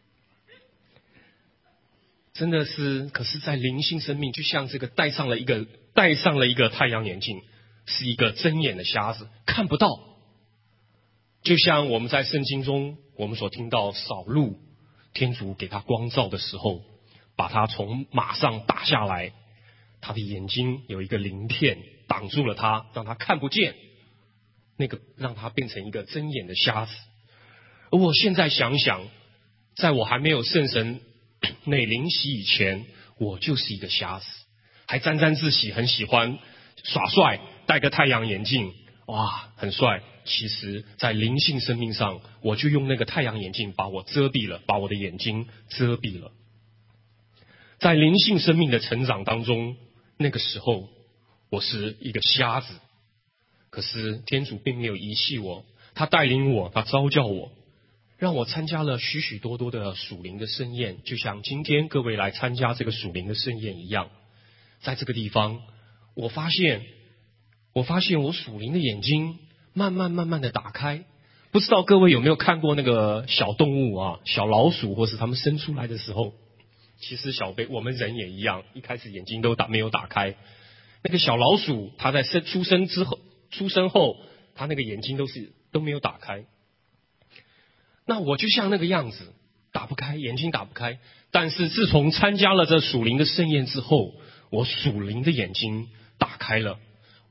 真的是，可是在灵性生命，就像这个戴上了一个戴上了一个太阳眼镜，是一个睁眼的瞎子，看不到。就像我们在圣经中，我们所听到扫路，天主给他光照的时候，把他从马上打下来，他的眼睛有一个鳞片挡住了他，让他看不见，那个让他变成一个睁眼的瞎子。而我现在想想，在我还没有圣神内灵洗以前，我就是一个瞎子，还沾沾自喜，很喜欢耍帅，戴个太阳眼镜，哇，很帅。其实在灵性生命上，我就用那个太阳眼镜把我遮蔽了，把我的眼睛遮蔽了。在灵性生命的成长当中，那个时候我是一个瞎子，可是天主并没有遗弃我，他带领我，他召叫我，让我参加了许许多多的属灵的盛宴，就像今天各位来参加这个属灵的盛宴一样。在这个地方，我发现我发现我属灵的眼睛慢慢慢慢的打开。不知道各位有没有看过那个小动物啊，小老鼠，或是他们生出来的时候，其实小贝我们人也一样，一开始眼睛都打没有打开。那个小老鼠，它在生出生之后，出生后，它那个眼睛都是都没有打开。那我就像那个样子，打不开，眼睛打不开。但是自从参加了这属灵的盛宴之后，我属灵的眼睛打开了，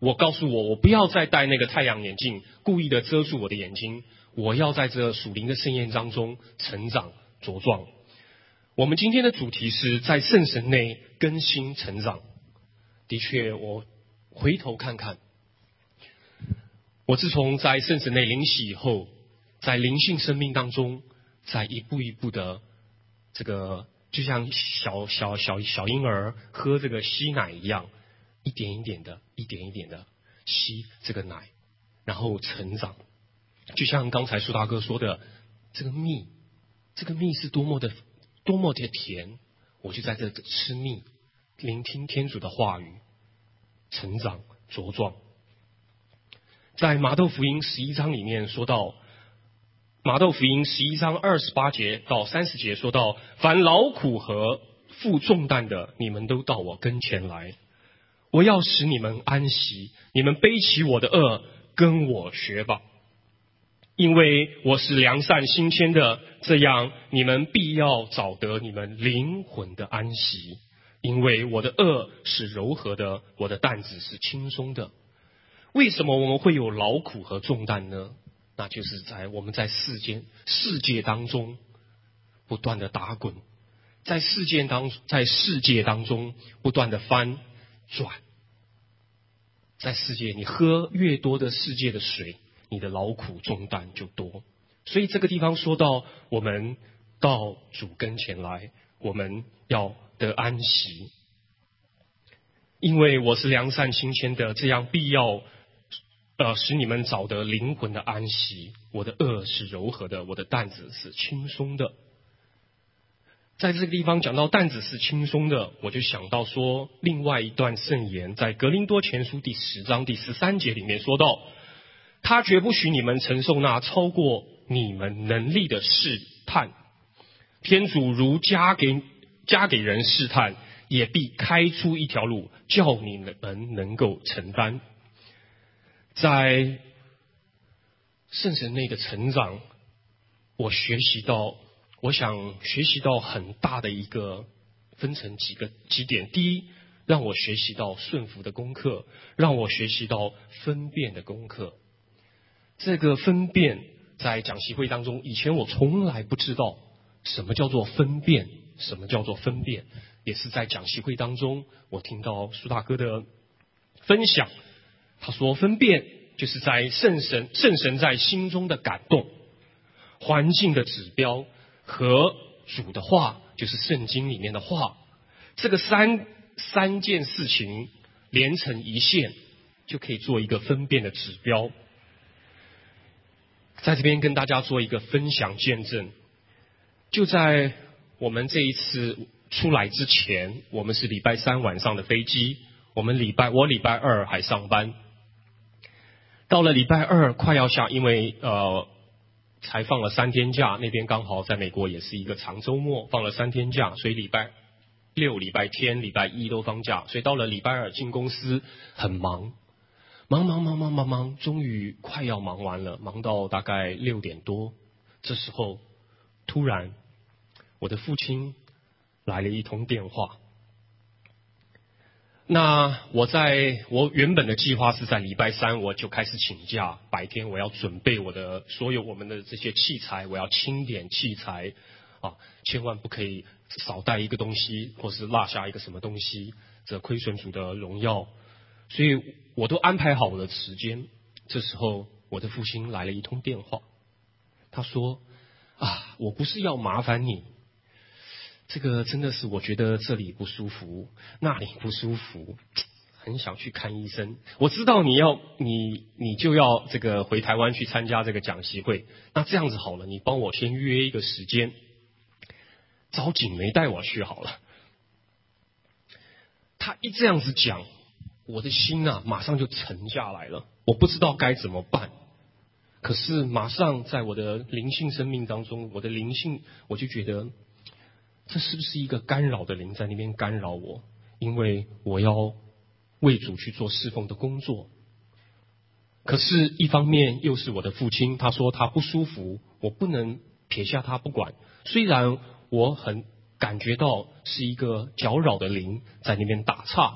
我告诉我，我不要再戴那个太阳眼镜，故意的遮住我的眼睛。我要在这属灵的盛宴当中成长茁壮。我们今天的主题是在圣神内更新成长。的确，我回头看看，我自从在圣神内灵洗以后，在灵性生命当中，在一步一步的这个，就像小小小小婴儿喝这个吸奶一样，一点一点的，一点一点的吸这个奶，然后成长。就像刚才苏大哥说的，这个蜜，这个蜜是多么的多么的甜，我就在这吃蜜，聆听天主的话语，成长茁壮。在马窦福音十一章里面说到，马窦福音十一章二十八节到三十节说到，凡劳苦和负重担的，你们都到我跟前来，我要使你们安息，你们背起我的轭，跟我学吧。因为我是良善心谦的，这样你们必要找得你们灵魂的安息。因为我的轭是柔和的，我的担子是轻松的。为什么我们会有劳苦和重担呢？那就是在我们在世间世界当中不断的打滚，在世界当在世界当中不断的翻转。在世界，你喝越多的世界的水，你的劳苦重担就多。所以这个地方说到，我们到主跟前来，我们要得安息。因为我是良善心谦的，这样必要呃使你们找得灵魂的安息。我的轭是柔和的，我的担子是轻松的。在这个地方讲到担子是轻松的，我就想到说另外一段圣言，在格林多前书第十章第十三节里面说到，他绝不许你们承受那超过你们能力的试探。天主如加给加给人试探，也必开出一条路，叫你们能够承担。在圣神内的成长，我学习到，我想学习到很大的一个分成几个几点。第一，让我学习到顺服的功课，让我学习到分辨的功课。这个分辨在讲习会当中，以前我从来不知道什么叫做分辨，什么叫做分辨，也是在讲习会当中，我听到苏大哥的分享，他说分辨就是在圣神圣神在心中的感动，环境的指标和主的话，就是圣经里面的话，这个三三件事情连成一线，就可以做一个分辨的指标。在这边跟大家做一个分享见证，就在我们这一次出来之前，我们是礼拜三晚上的飞机，我们礼拜我礼拜二还上班，到了礼拜二快要下，因为呃才放了三天假，那边刚好在美国也是一个长周末，放了三天假，所以礼拜六、礼拜天、礼拜一都放假，所以到了礼拜二进公司很忙。忙忙忙忙忙忙，终于快要忙完了，忙到大概六点多。这时候，突然，我的父亲来了一通电话。那我在我原本的计划是在礼拜三我就开始请假，白天我要准备我的所有我们的这些器材，我要清点器材啊，千万不可以少带一个东西，或是落下一个什么东西，这亏损主的荣耀。所以我都安排好我的时间。这时候我的父亲来了一通电话，他说啊，我不是要麻烦你，这个真的是我觉得这里不舒服，那里不舒服，很想去看医生。我知道你要你你就要这个回台湾去参加这个讲习会，那这样子好了，你帮我先约一个时间，找景梅带我去好了。他一这样子讲，我的心啊马上就沉下来了，我不知道该怎么办。可是马上在我的灵性生命当中，我的灵性我就觉得这是不是一个干扰的灵在那边干扰我，因为我要为主去做侍奉的工作。可是一方面又是我的父亲，他说他不舒服，我不能撇下他不管。虽然我很感觉到是一个搅扰的灵在那边打岔，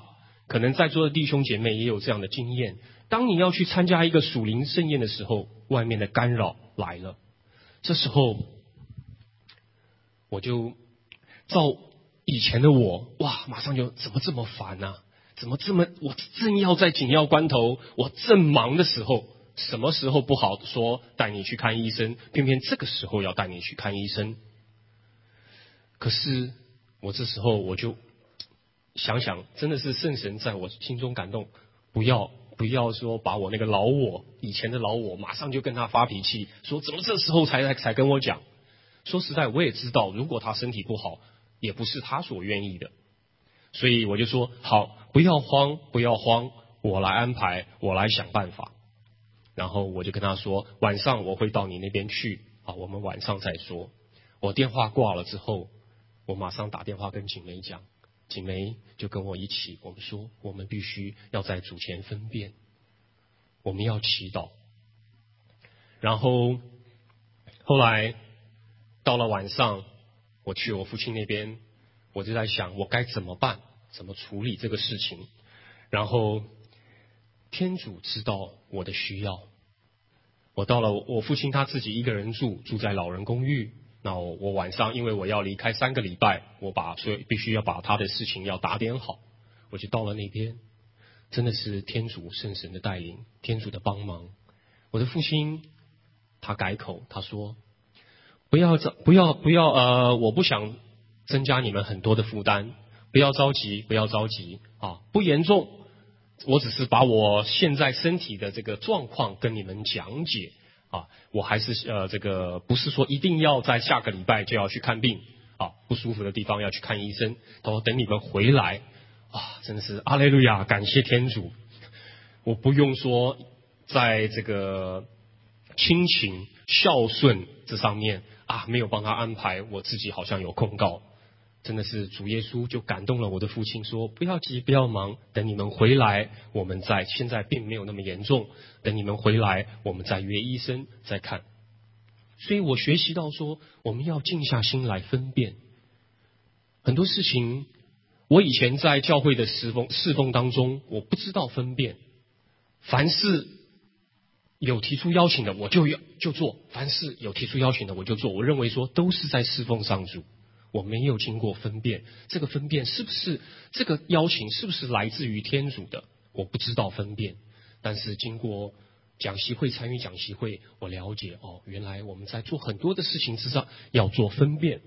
可能在座的弟兄姐妹也有这样的经验。当你要去参加一个属灵盛宴的时候，外面的干扰来了，这时候我就照以前的我，哇，马上就怎么这么烦啊？怎么这么，我正要在紧要关头，我正忙的时候，什么时候不好说带你去看医生，偏偏这个时候要带你去看医生。可是我这时候我就想想，真的是圣神在我心中感动，不要不要说把我那个老我，以前的老我，马上就跟他发脾气，说怎么这时候才才跟我讲。说实在，我也知道，如果他身体不好，也不是他所愿意的，所以我就说好，不要慌，不要慌，我来安排，我来想办法。然后我就跟他说，晚上我会到你那边去啊，我们晚上再说。我电话挂了之后，我马上打电话跟景梅讲。景梅就跟我一起，我们说我们必须要在主前分辨，我们要祈祷。然后后来到了晚上，我去我父亲那边，我就在想我该怎么办，怎么处理这个事情。然后天主知道我的需要，我到了我父亲他自己一个人住，住在老人公寓。那我我晚上因为我要离开三个礼拜，我把所以必须要把他的事情要打点好，我就到了那边。真的是天主圣神的带领，天主的帮忙。我的父亲他改口，他说不要不要不要呃，我不想增加你们很多的负担，不要着急，不要着急啊，不严重，我只是把我现在身体的这个状况跟你们讲解。啊，我还是呃，这个不是说一定要在下个礼拜就要去看病啊，不舒服的地方要去看医生。他说等你们回来啊，真的是阿肋路亚，感谢天主。我不用说在这个亲情孝顺这上面啊，没有帮他安排，我自己好像有控告。真的是主耶稣就感动了我的父亲，说不要急，不要忙，等你们回来，我们再，现在并没有那么严重，等你们回来，我们再约医生再看。所以我学习到说，我们要静下心来分辨很多事情。我以前在教会的侍奉侍奉当中，我不知道分辨，凡是有提出邀请的我就就做，凡是有提出邀请的我就做，我认为说都是在侍奉上主。我没有经过分辨，这个分辨是不是这个邀请是不是来自于天主的，我不知道分辨。但是经过讲习会，参与讲习会，我了解哦，原来我们在做很多的事情之上要做分辨。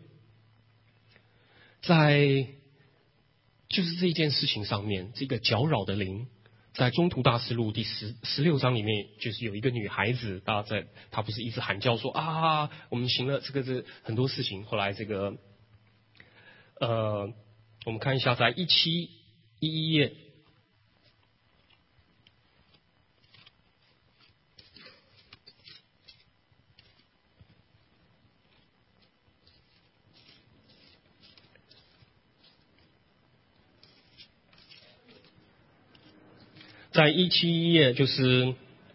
在就是这一件事情上面，这个搅扰的灵，在中途大事录第十十六章里面，就是有一个女孩子，大家在她不是一直喊叫说啊，我们行了这个这很多事情，后来这个。呃，我们看一下，在一七一一页，在一七一页就是。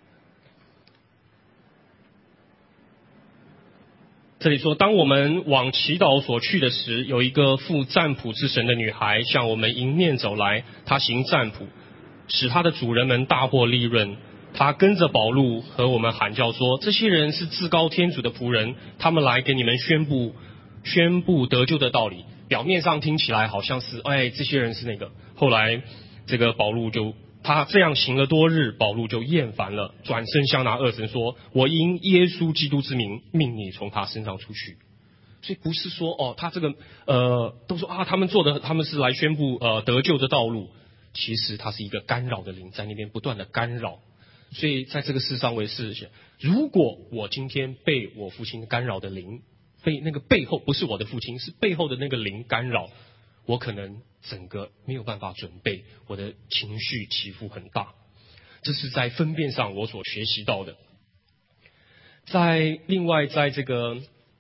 这里说，当我们往祈祷所去的时，有一个负占卜之神的女孩向我们迎面走来，她行占卜，使她的主人们大获利润。她跟着保禄和我们喊叫说，这些人是至高天主的仆人，他们来给你们宣布宣布得救的道理。表面上听起来好像是哎，这些人是那个，后来这个保禄就他这样行了多日，保禄就厌烦了，转身向那恶神说，我因耶稣基督之名命你从他身上出去。所以不是说哦，他这个呃都说啊，他们做的他们是来宣布呃得救的道路，其实他是一个干扰的灵，在那边不断的干扰。所以在这个世上为是，如果我今天被我父亲干扰的灵，被那个背后不是我的父亲，是背后的那个灵干扰，我可能整个没有办法准备，我的情绪起伏很大。这是在分辨上我所学习到的。在另外在这个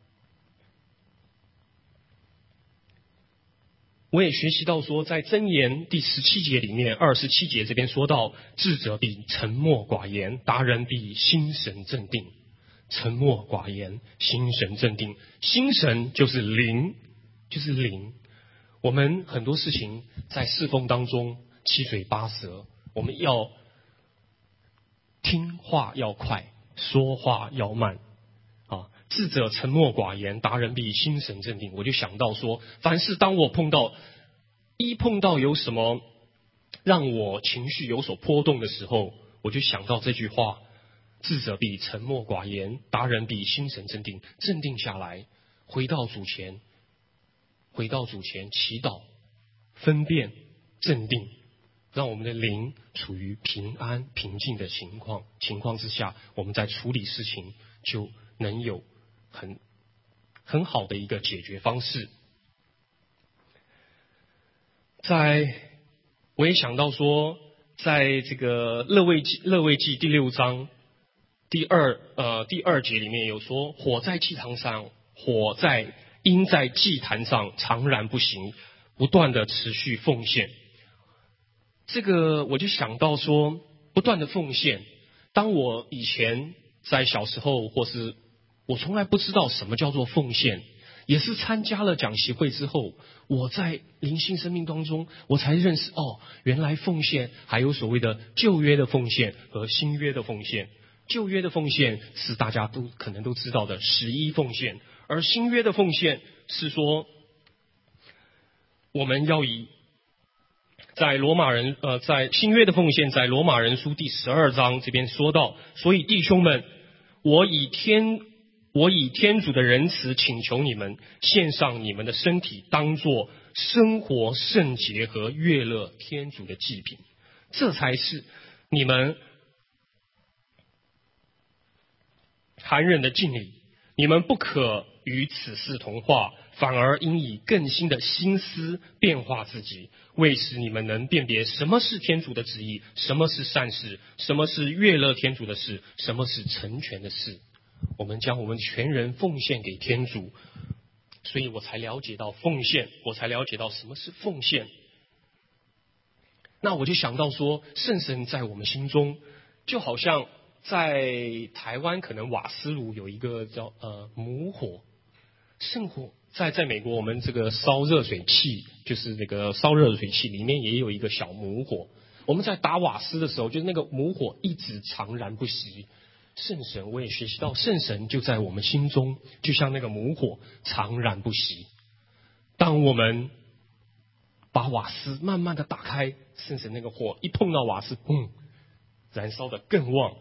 我也学习到说，在箴言第十七节里面，二十七节这边说到，智者必沉默寡言，达人必心神镇定。沉默寡言，心神镇定。心神就是灵，就是灵。我们很多事情在侍奉当中， 七嘴八舌，我们要听话要快，说话要慢啊。智者沉默寡言，达人必心神镇定。我就想到说，凡是当我碰到一碰到有什么让我情绪有所波动的时候，我就想到这句话：智者必沉默寡言，达人必心神镇定。镇定下来，回到主前，回到主前祈祷、分辨、镇定，让我们的灵处于平安平静的情况情况之下，我们在处理事情就能有很很好的一个解决方式。在我也想到说，在这个乐位记乐位记第六章第二呃第二节里面有说，火在祭坛上，火在因在祭坛上常然不行，不断的持续奉献。这个我就想到说，不断的奉献。当我以前在小时候，或是我从来不知道什么叫做奉献，也是参加了讲习会之后，我在灵性生命当中，我才认识哦，原来奉献还有所谓的旧约的奉献和新约的奉献。旧约的奉献是大家都可能都知道的十一奉献，而新约的奉献是说，我们要以在罗马人呃，在新约的奉献，在罗马人书第十二章这边说到，所以弟兄们，我以天我以天主的仁慈请求你们，献上你们的身体，当作生活圣洁和悦乐天主的祭品，这才是你们含忍的敬礼。你们不可与此事同化，反而应以更新的心思变化自己，为使你们能辨别什么是天主的旨意，什么是善事，什么是悦乐天主的事，什么是成全的事。我们将我们全人奉献给天主，所以我才了解到奉献，我才了解到什么是奉献。那我就想到说，圣神在我们心中，就好像在台湾可能瓦斯炉有一个叫呃母火，圣火在在美国我们这个烧热水器，就是那个烧热水器里面也有一个小母火。我们在打瓦斯的时候，就是那个母火一直常燃不息。圣神我也学习到，圣神就在我们心中，就像那个母火常燃不息。当我们把瓦斯慢慢的打开，圣神那个火一碰到瓦斯，砰，燃烧的更旺。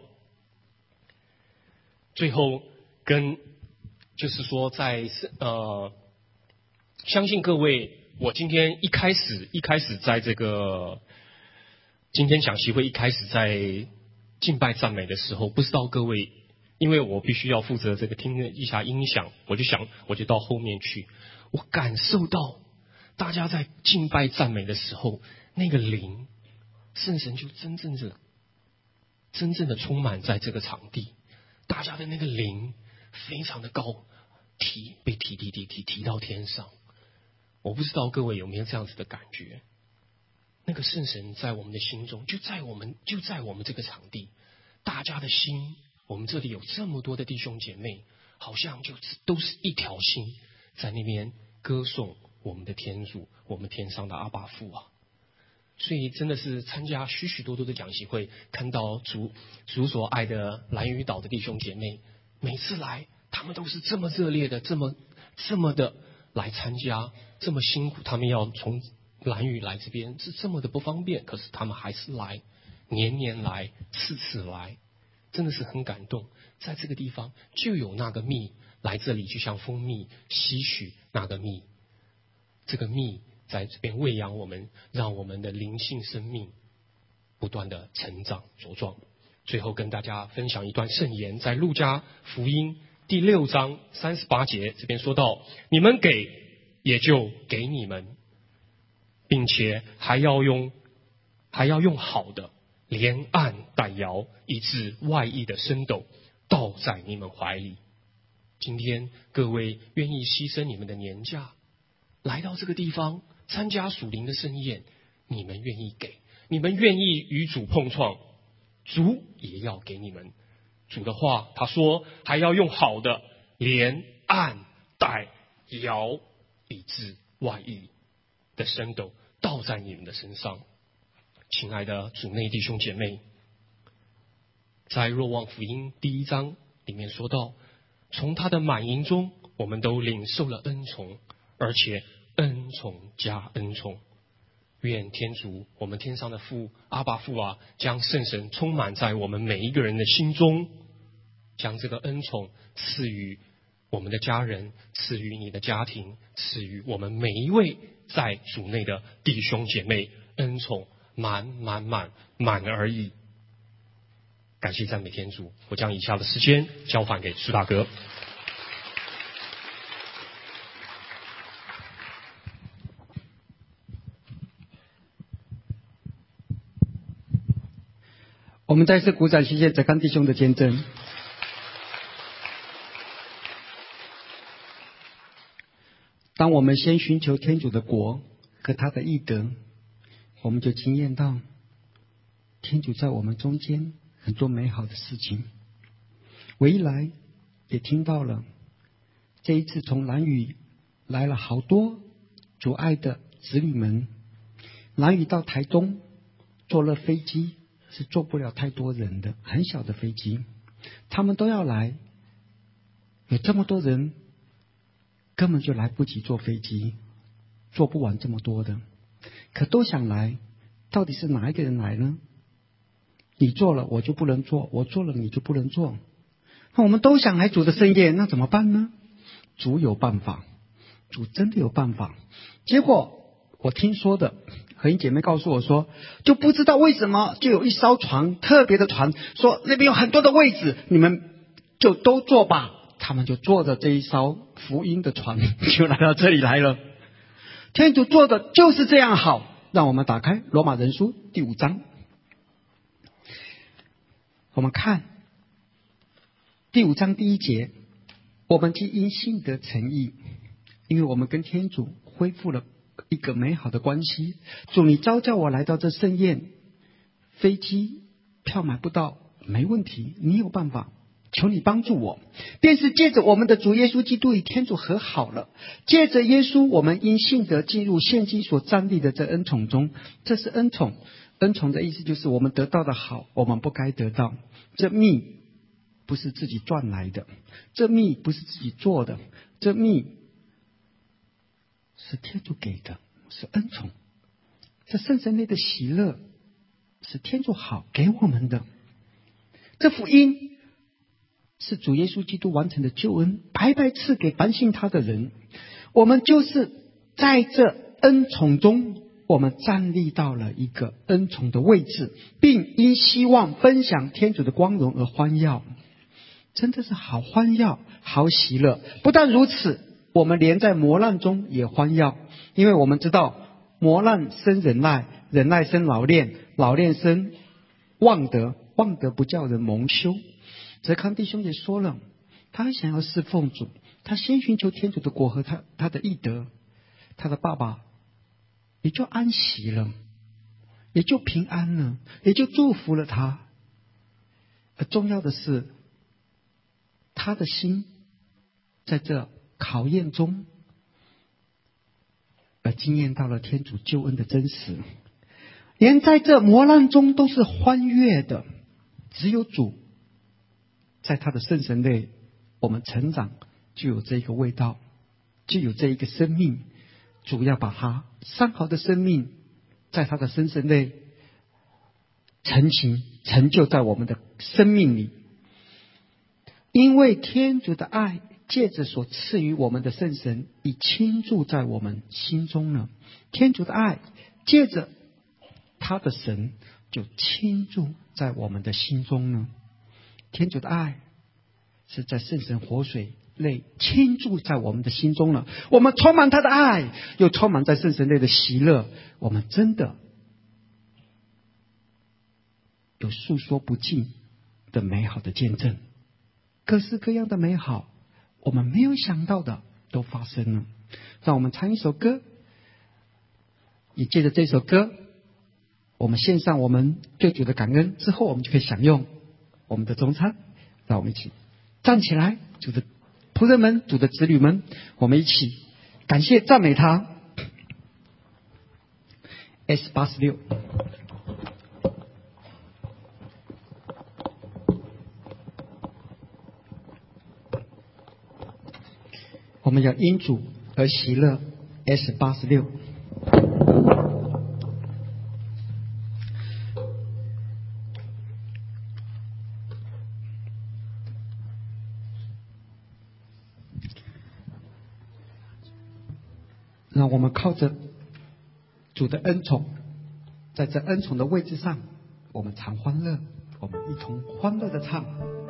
最后跟就是说在呃，相信各位，我今天一开始一开始在这个今天讲习会一开始在敬拜赞美的时候，不知道各位，因为我必须要负责这个听一下音响，我就想我就到后面去，我感受到大家在敬拜赞美的时候，那个灵圣神就真正的真正的充满在这个场地。大家的那个灵非常的高，提被提提提提提到天上。我不知道各位有没有这样子的感觉？那个圣神在我们的心中，就在我们就在我们这个场地，大家的心，我们这里有这么多的弟兄姐妹，好像就都是一条心，在那边歌颂我们的天主，我们天上的阿爸父啊。所以真的是参加许许多多的讲习会，看到主主所爱的兰屿岛的弟兄姐妹，每次来他们都是这么热烈的，这么这么的来参加，这么辛苦，他们要从兰屿来这边是这么的不方便，可是他们还是来，年年来，次次来，真的是很感动。在这个地方就有那个蜜，来这里就像蜂蜜吸取那个蜜，这个蜜在这边喂养我们，让我们的灵性生命不断的成长茁壮。最后跟大家分享一段圣言，在路加福音第六章三十八节这边说到，你们给也就给你们，并且还要用还要用好的，连按带摇，以致外溢的升斗倒在你们怀里。今天各位愿意牺牲你们的年假，来到这个地方参加属灵的盛宴，你们愿意给，你们愿意与主碰撞，主也要给你们。主的话他说，还要用好的，连按带摇，以致外溢的升斗倒在你们的身上。 亲爱的主内弟兄姐妹，在若望福音第一章里面说到，从他的满盈中，我们都领受了恩宠，而且恩宠加恩宠。愿天主，我们天上的父阿爸父啊，将圣神充满在我们每一个人的心中，将这个恩宠赐予我们的家人，赐予你的家庭，赐予我们每一位在主内的弟兄姐妹，恩宠满满满满而已。感谢赞美天主，我将以下的时间交还给苏大哥。 我们再次鼓掌，谢谢泽康弟兄的见证。当我们先寻求天主的国和他的义德，我们就经验到天主在我们中间很多美好的事情。我一来也听到了，这一次从兰屿来了好多主爱的子女们，兰屿到台东坐了飞机是坐不了太多人的，很小的飞机，他们都要来，有这么多人根本就来不及坐飞机，坐不完这么多的，可都想来，到底是哪一个人来呢？你做了我就不能做，我做了你就不能做，那我们都想来主的圣宴，那怎么办呢？主有办法，主真的有办法。结果我听说的，和音姐妹告诉我说，就不知道为什么就有一艘船，特别的船，说那边有很多的位置，你们就都坐吧。他们就坐着这一艘福音的船，就来到这里来了。天主做的就是这样好。让我们打开罗马人书第五章，我们看第五章第一节，我们既因信得成义，因为我们跟天主恢复了一个美好的关系。主，你召叫我来到这盛宴，飞机票买不到，没问题，你有办法，求你帮助我。便是借着我们的主耶稣基督与天主和好了，借着耶稣，我们因信得进入现今所站立的这恩宠中。这是恩宠，恩宠的意思就是我们得到的好，我们不该得到。这蜜不是自己赚来的，这蜜不是自己做的，这蜜是天主给的，是恩宠。这圣神内的喜乐是天主好给我们的。这福音是主耶稣基督完成的救恩，白白赐给凡信他的人。我们就是在这恩宠中，我们站立到了一个恩宠的位置，并因希望分享天主的光荣而欢耀。真的是好欢耀，好喜乐。不但如此，我们连在磨难中也欢耀，因为我们知道磨难生忍耐，忍耐生老练，老练生望德，望德不叫人蒙羞。泽康弟兄也说了，他想要侍奉主，他先寻求天主的国和他他的义德，他的爸爸也就安息了，也就平安了，也就祝福了他。而重要的是，他的心在这考验中而经验到了天主救恩的真实，连在这磨难中都是欢悦的。只有主在他的圣神内，我们成长就有这个味道，就有这一个生命。主要把他上好的生命在他的圣神内成型成就在我们的生命里。因为天主的爱借着所赐予我们的圣神已倾注在我们心中了，天主的爱借着他的神就倾注在我们的心中呢。天主的爱是在圣神活水内倾注在我们的心中了，我们充满他的爱，又充满在圣神内的喜乐，我们真的有诉说不尽的美好的见证，各式各样的美好，我们没有想到的都发生了。让我们唱一首歌，也借着这首歌，我们献上我们对主的感恩，之后我们就可以享用我们的中餐。让我们一起站起来，主的仆人们，主的子女们，我们一起感谢赞美他。S 八十六。 们要因主而喜乐 S 八十六。让我们靠着主的恩宠，在这恩宠的位置上，我们常欢乐，我们一同欢乐的唱。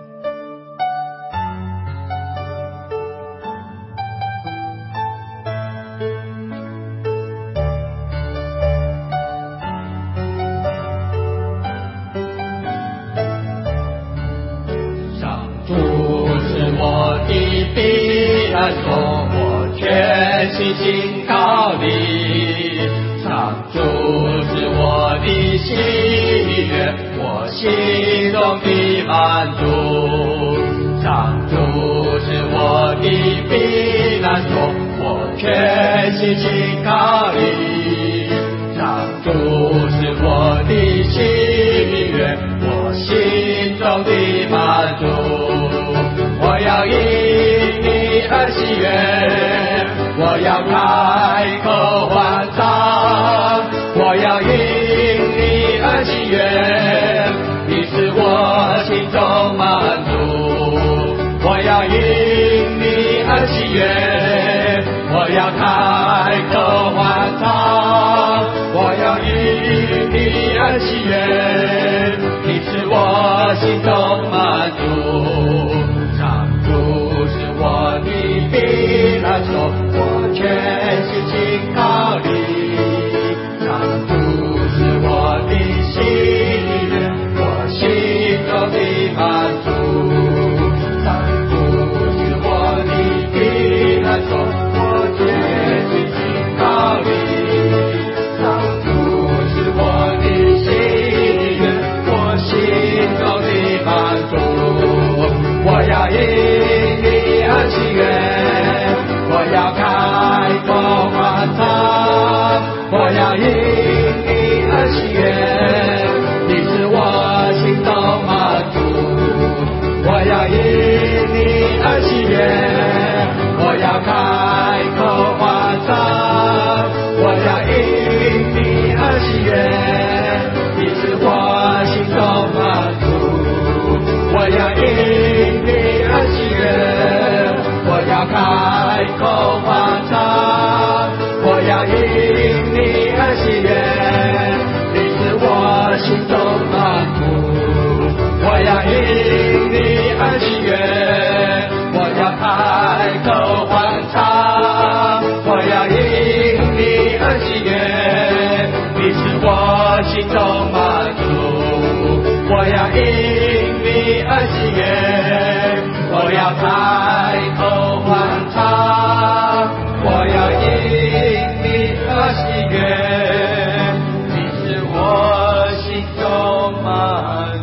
上主是我的避难所，我全心信靠你。上主是我的喜悦，我心中的满足。上主是我的避难所，我全心信靠你。上主是我的喜悦，我心中的满足。我要因你而喜悦，我要开口欢唱。我要因你而喜悦，你是我心中满足。我要因你而喜悦，我要开口欢唱。我要因你而喜悦，你是我心中满足。上主是我的避难所，我全心信靠你。上主是我的喜悦，我心中的满足。上主是我的避难所，我全心信靠你。上主是我的喜悦，我心中的满足。我要因你而喜悦，我要开口欢唱。我要因你而喜悦，你是我心中满足。我要因你而喜悦，我要开口欢唱。我要因你而喜悦，你是我心中满足。我要因你而喜悦，我要开口欢唱。我要因你而喜悦，你是我心中满足。我要因你而喜悦，我要开口欢唱。我要因你而喜悦，你是我心中满足。我要因你而喜悦，我要开口欢唱。我要因你而喜悦，你是我心中满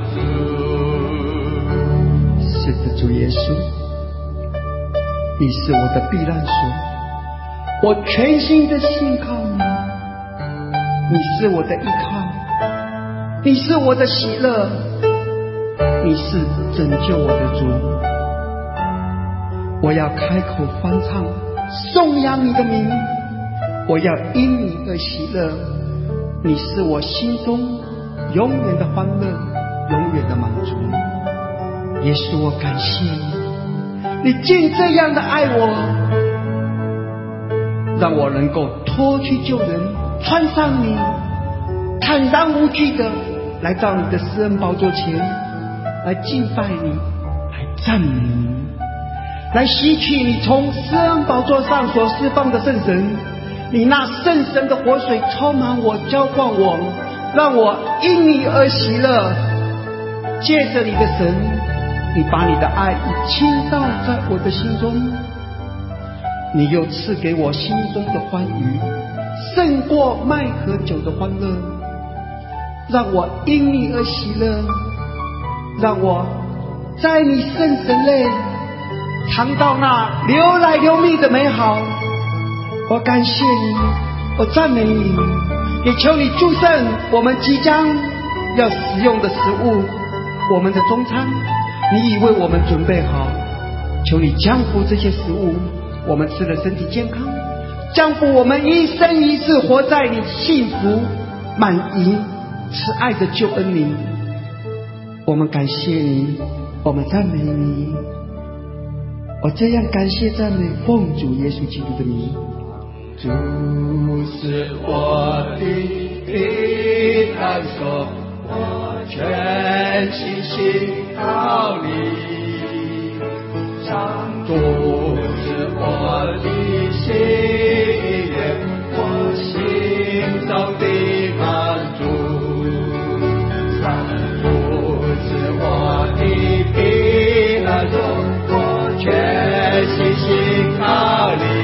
足。 是的，主耶稣，你是我的避难所，我全心的信靠你。你是我的依靠，你是我的喜乐，你是拯救我的主。我要开口欢唱，颂扬你的名。我要因你而喜乐，你是我心中永远的欢乐，永远的满足。耶稣，我感谢你，你竟这样的爱我，让我能够脱去旧人，穿上你，坦然无惧的来到你的施恩宝座前，来敬拜你，来赞美你，来吸取你从施恩宝座上所释放的圣神。你那圣神的活水充满我，浇灌我，让我因你而喜乐。借着你的神，你把你的爱倾倒在我的心中，你又赐给我心中的欢愉，胜过麦和酒的欢乐。让我因你而喜乐，让我在你圣神内尝到那流来流蜜的美好。我感谢你，我赞美你，也求你祝圣我们即将要使用的食物，我们的中餐，你已为我们准备好。求你降福这些食物， 我们吃了身体健康，降福我们一生一世活在你幸福满盈慈爱的救恩里。我们感谢你，我们赞美你。我这样感谢赞美，奉主耶稣基督的名。 主是我的避难所，我全心信靠你。上主是我的喜悦，我心中的满足。上主是我的避难所，我全心信靠你。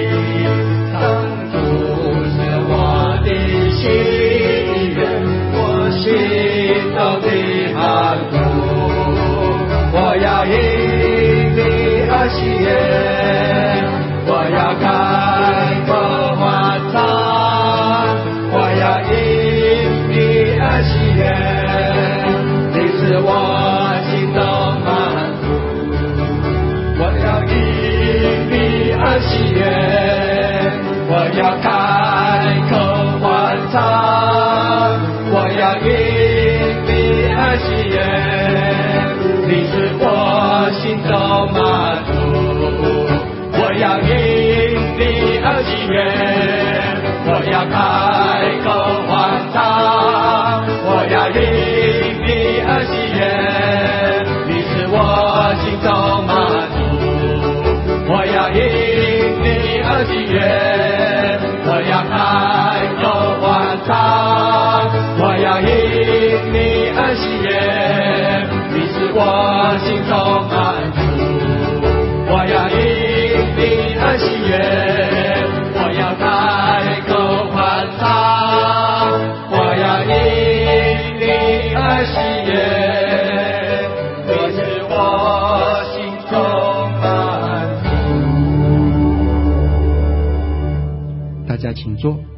我要因你而喜悦，我要开口欢唱，我要因你而喜悦，你是我心中满足。我要因你而喜悦，我要开口欢唱，我要因你而喜悦，你是我心中满足。我要因你而喜悦，我要开口欢唱，我要因你而喜悦，你是我心中满足。我要因你而喜悦，我要开口欢唱，我要因你而喜悦，你是我心中满足。我要因你而喜悦，我要开口欢唱，我要因你而喜悦，你是我心中满足。 大家请坐。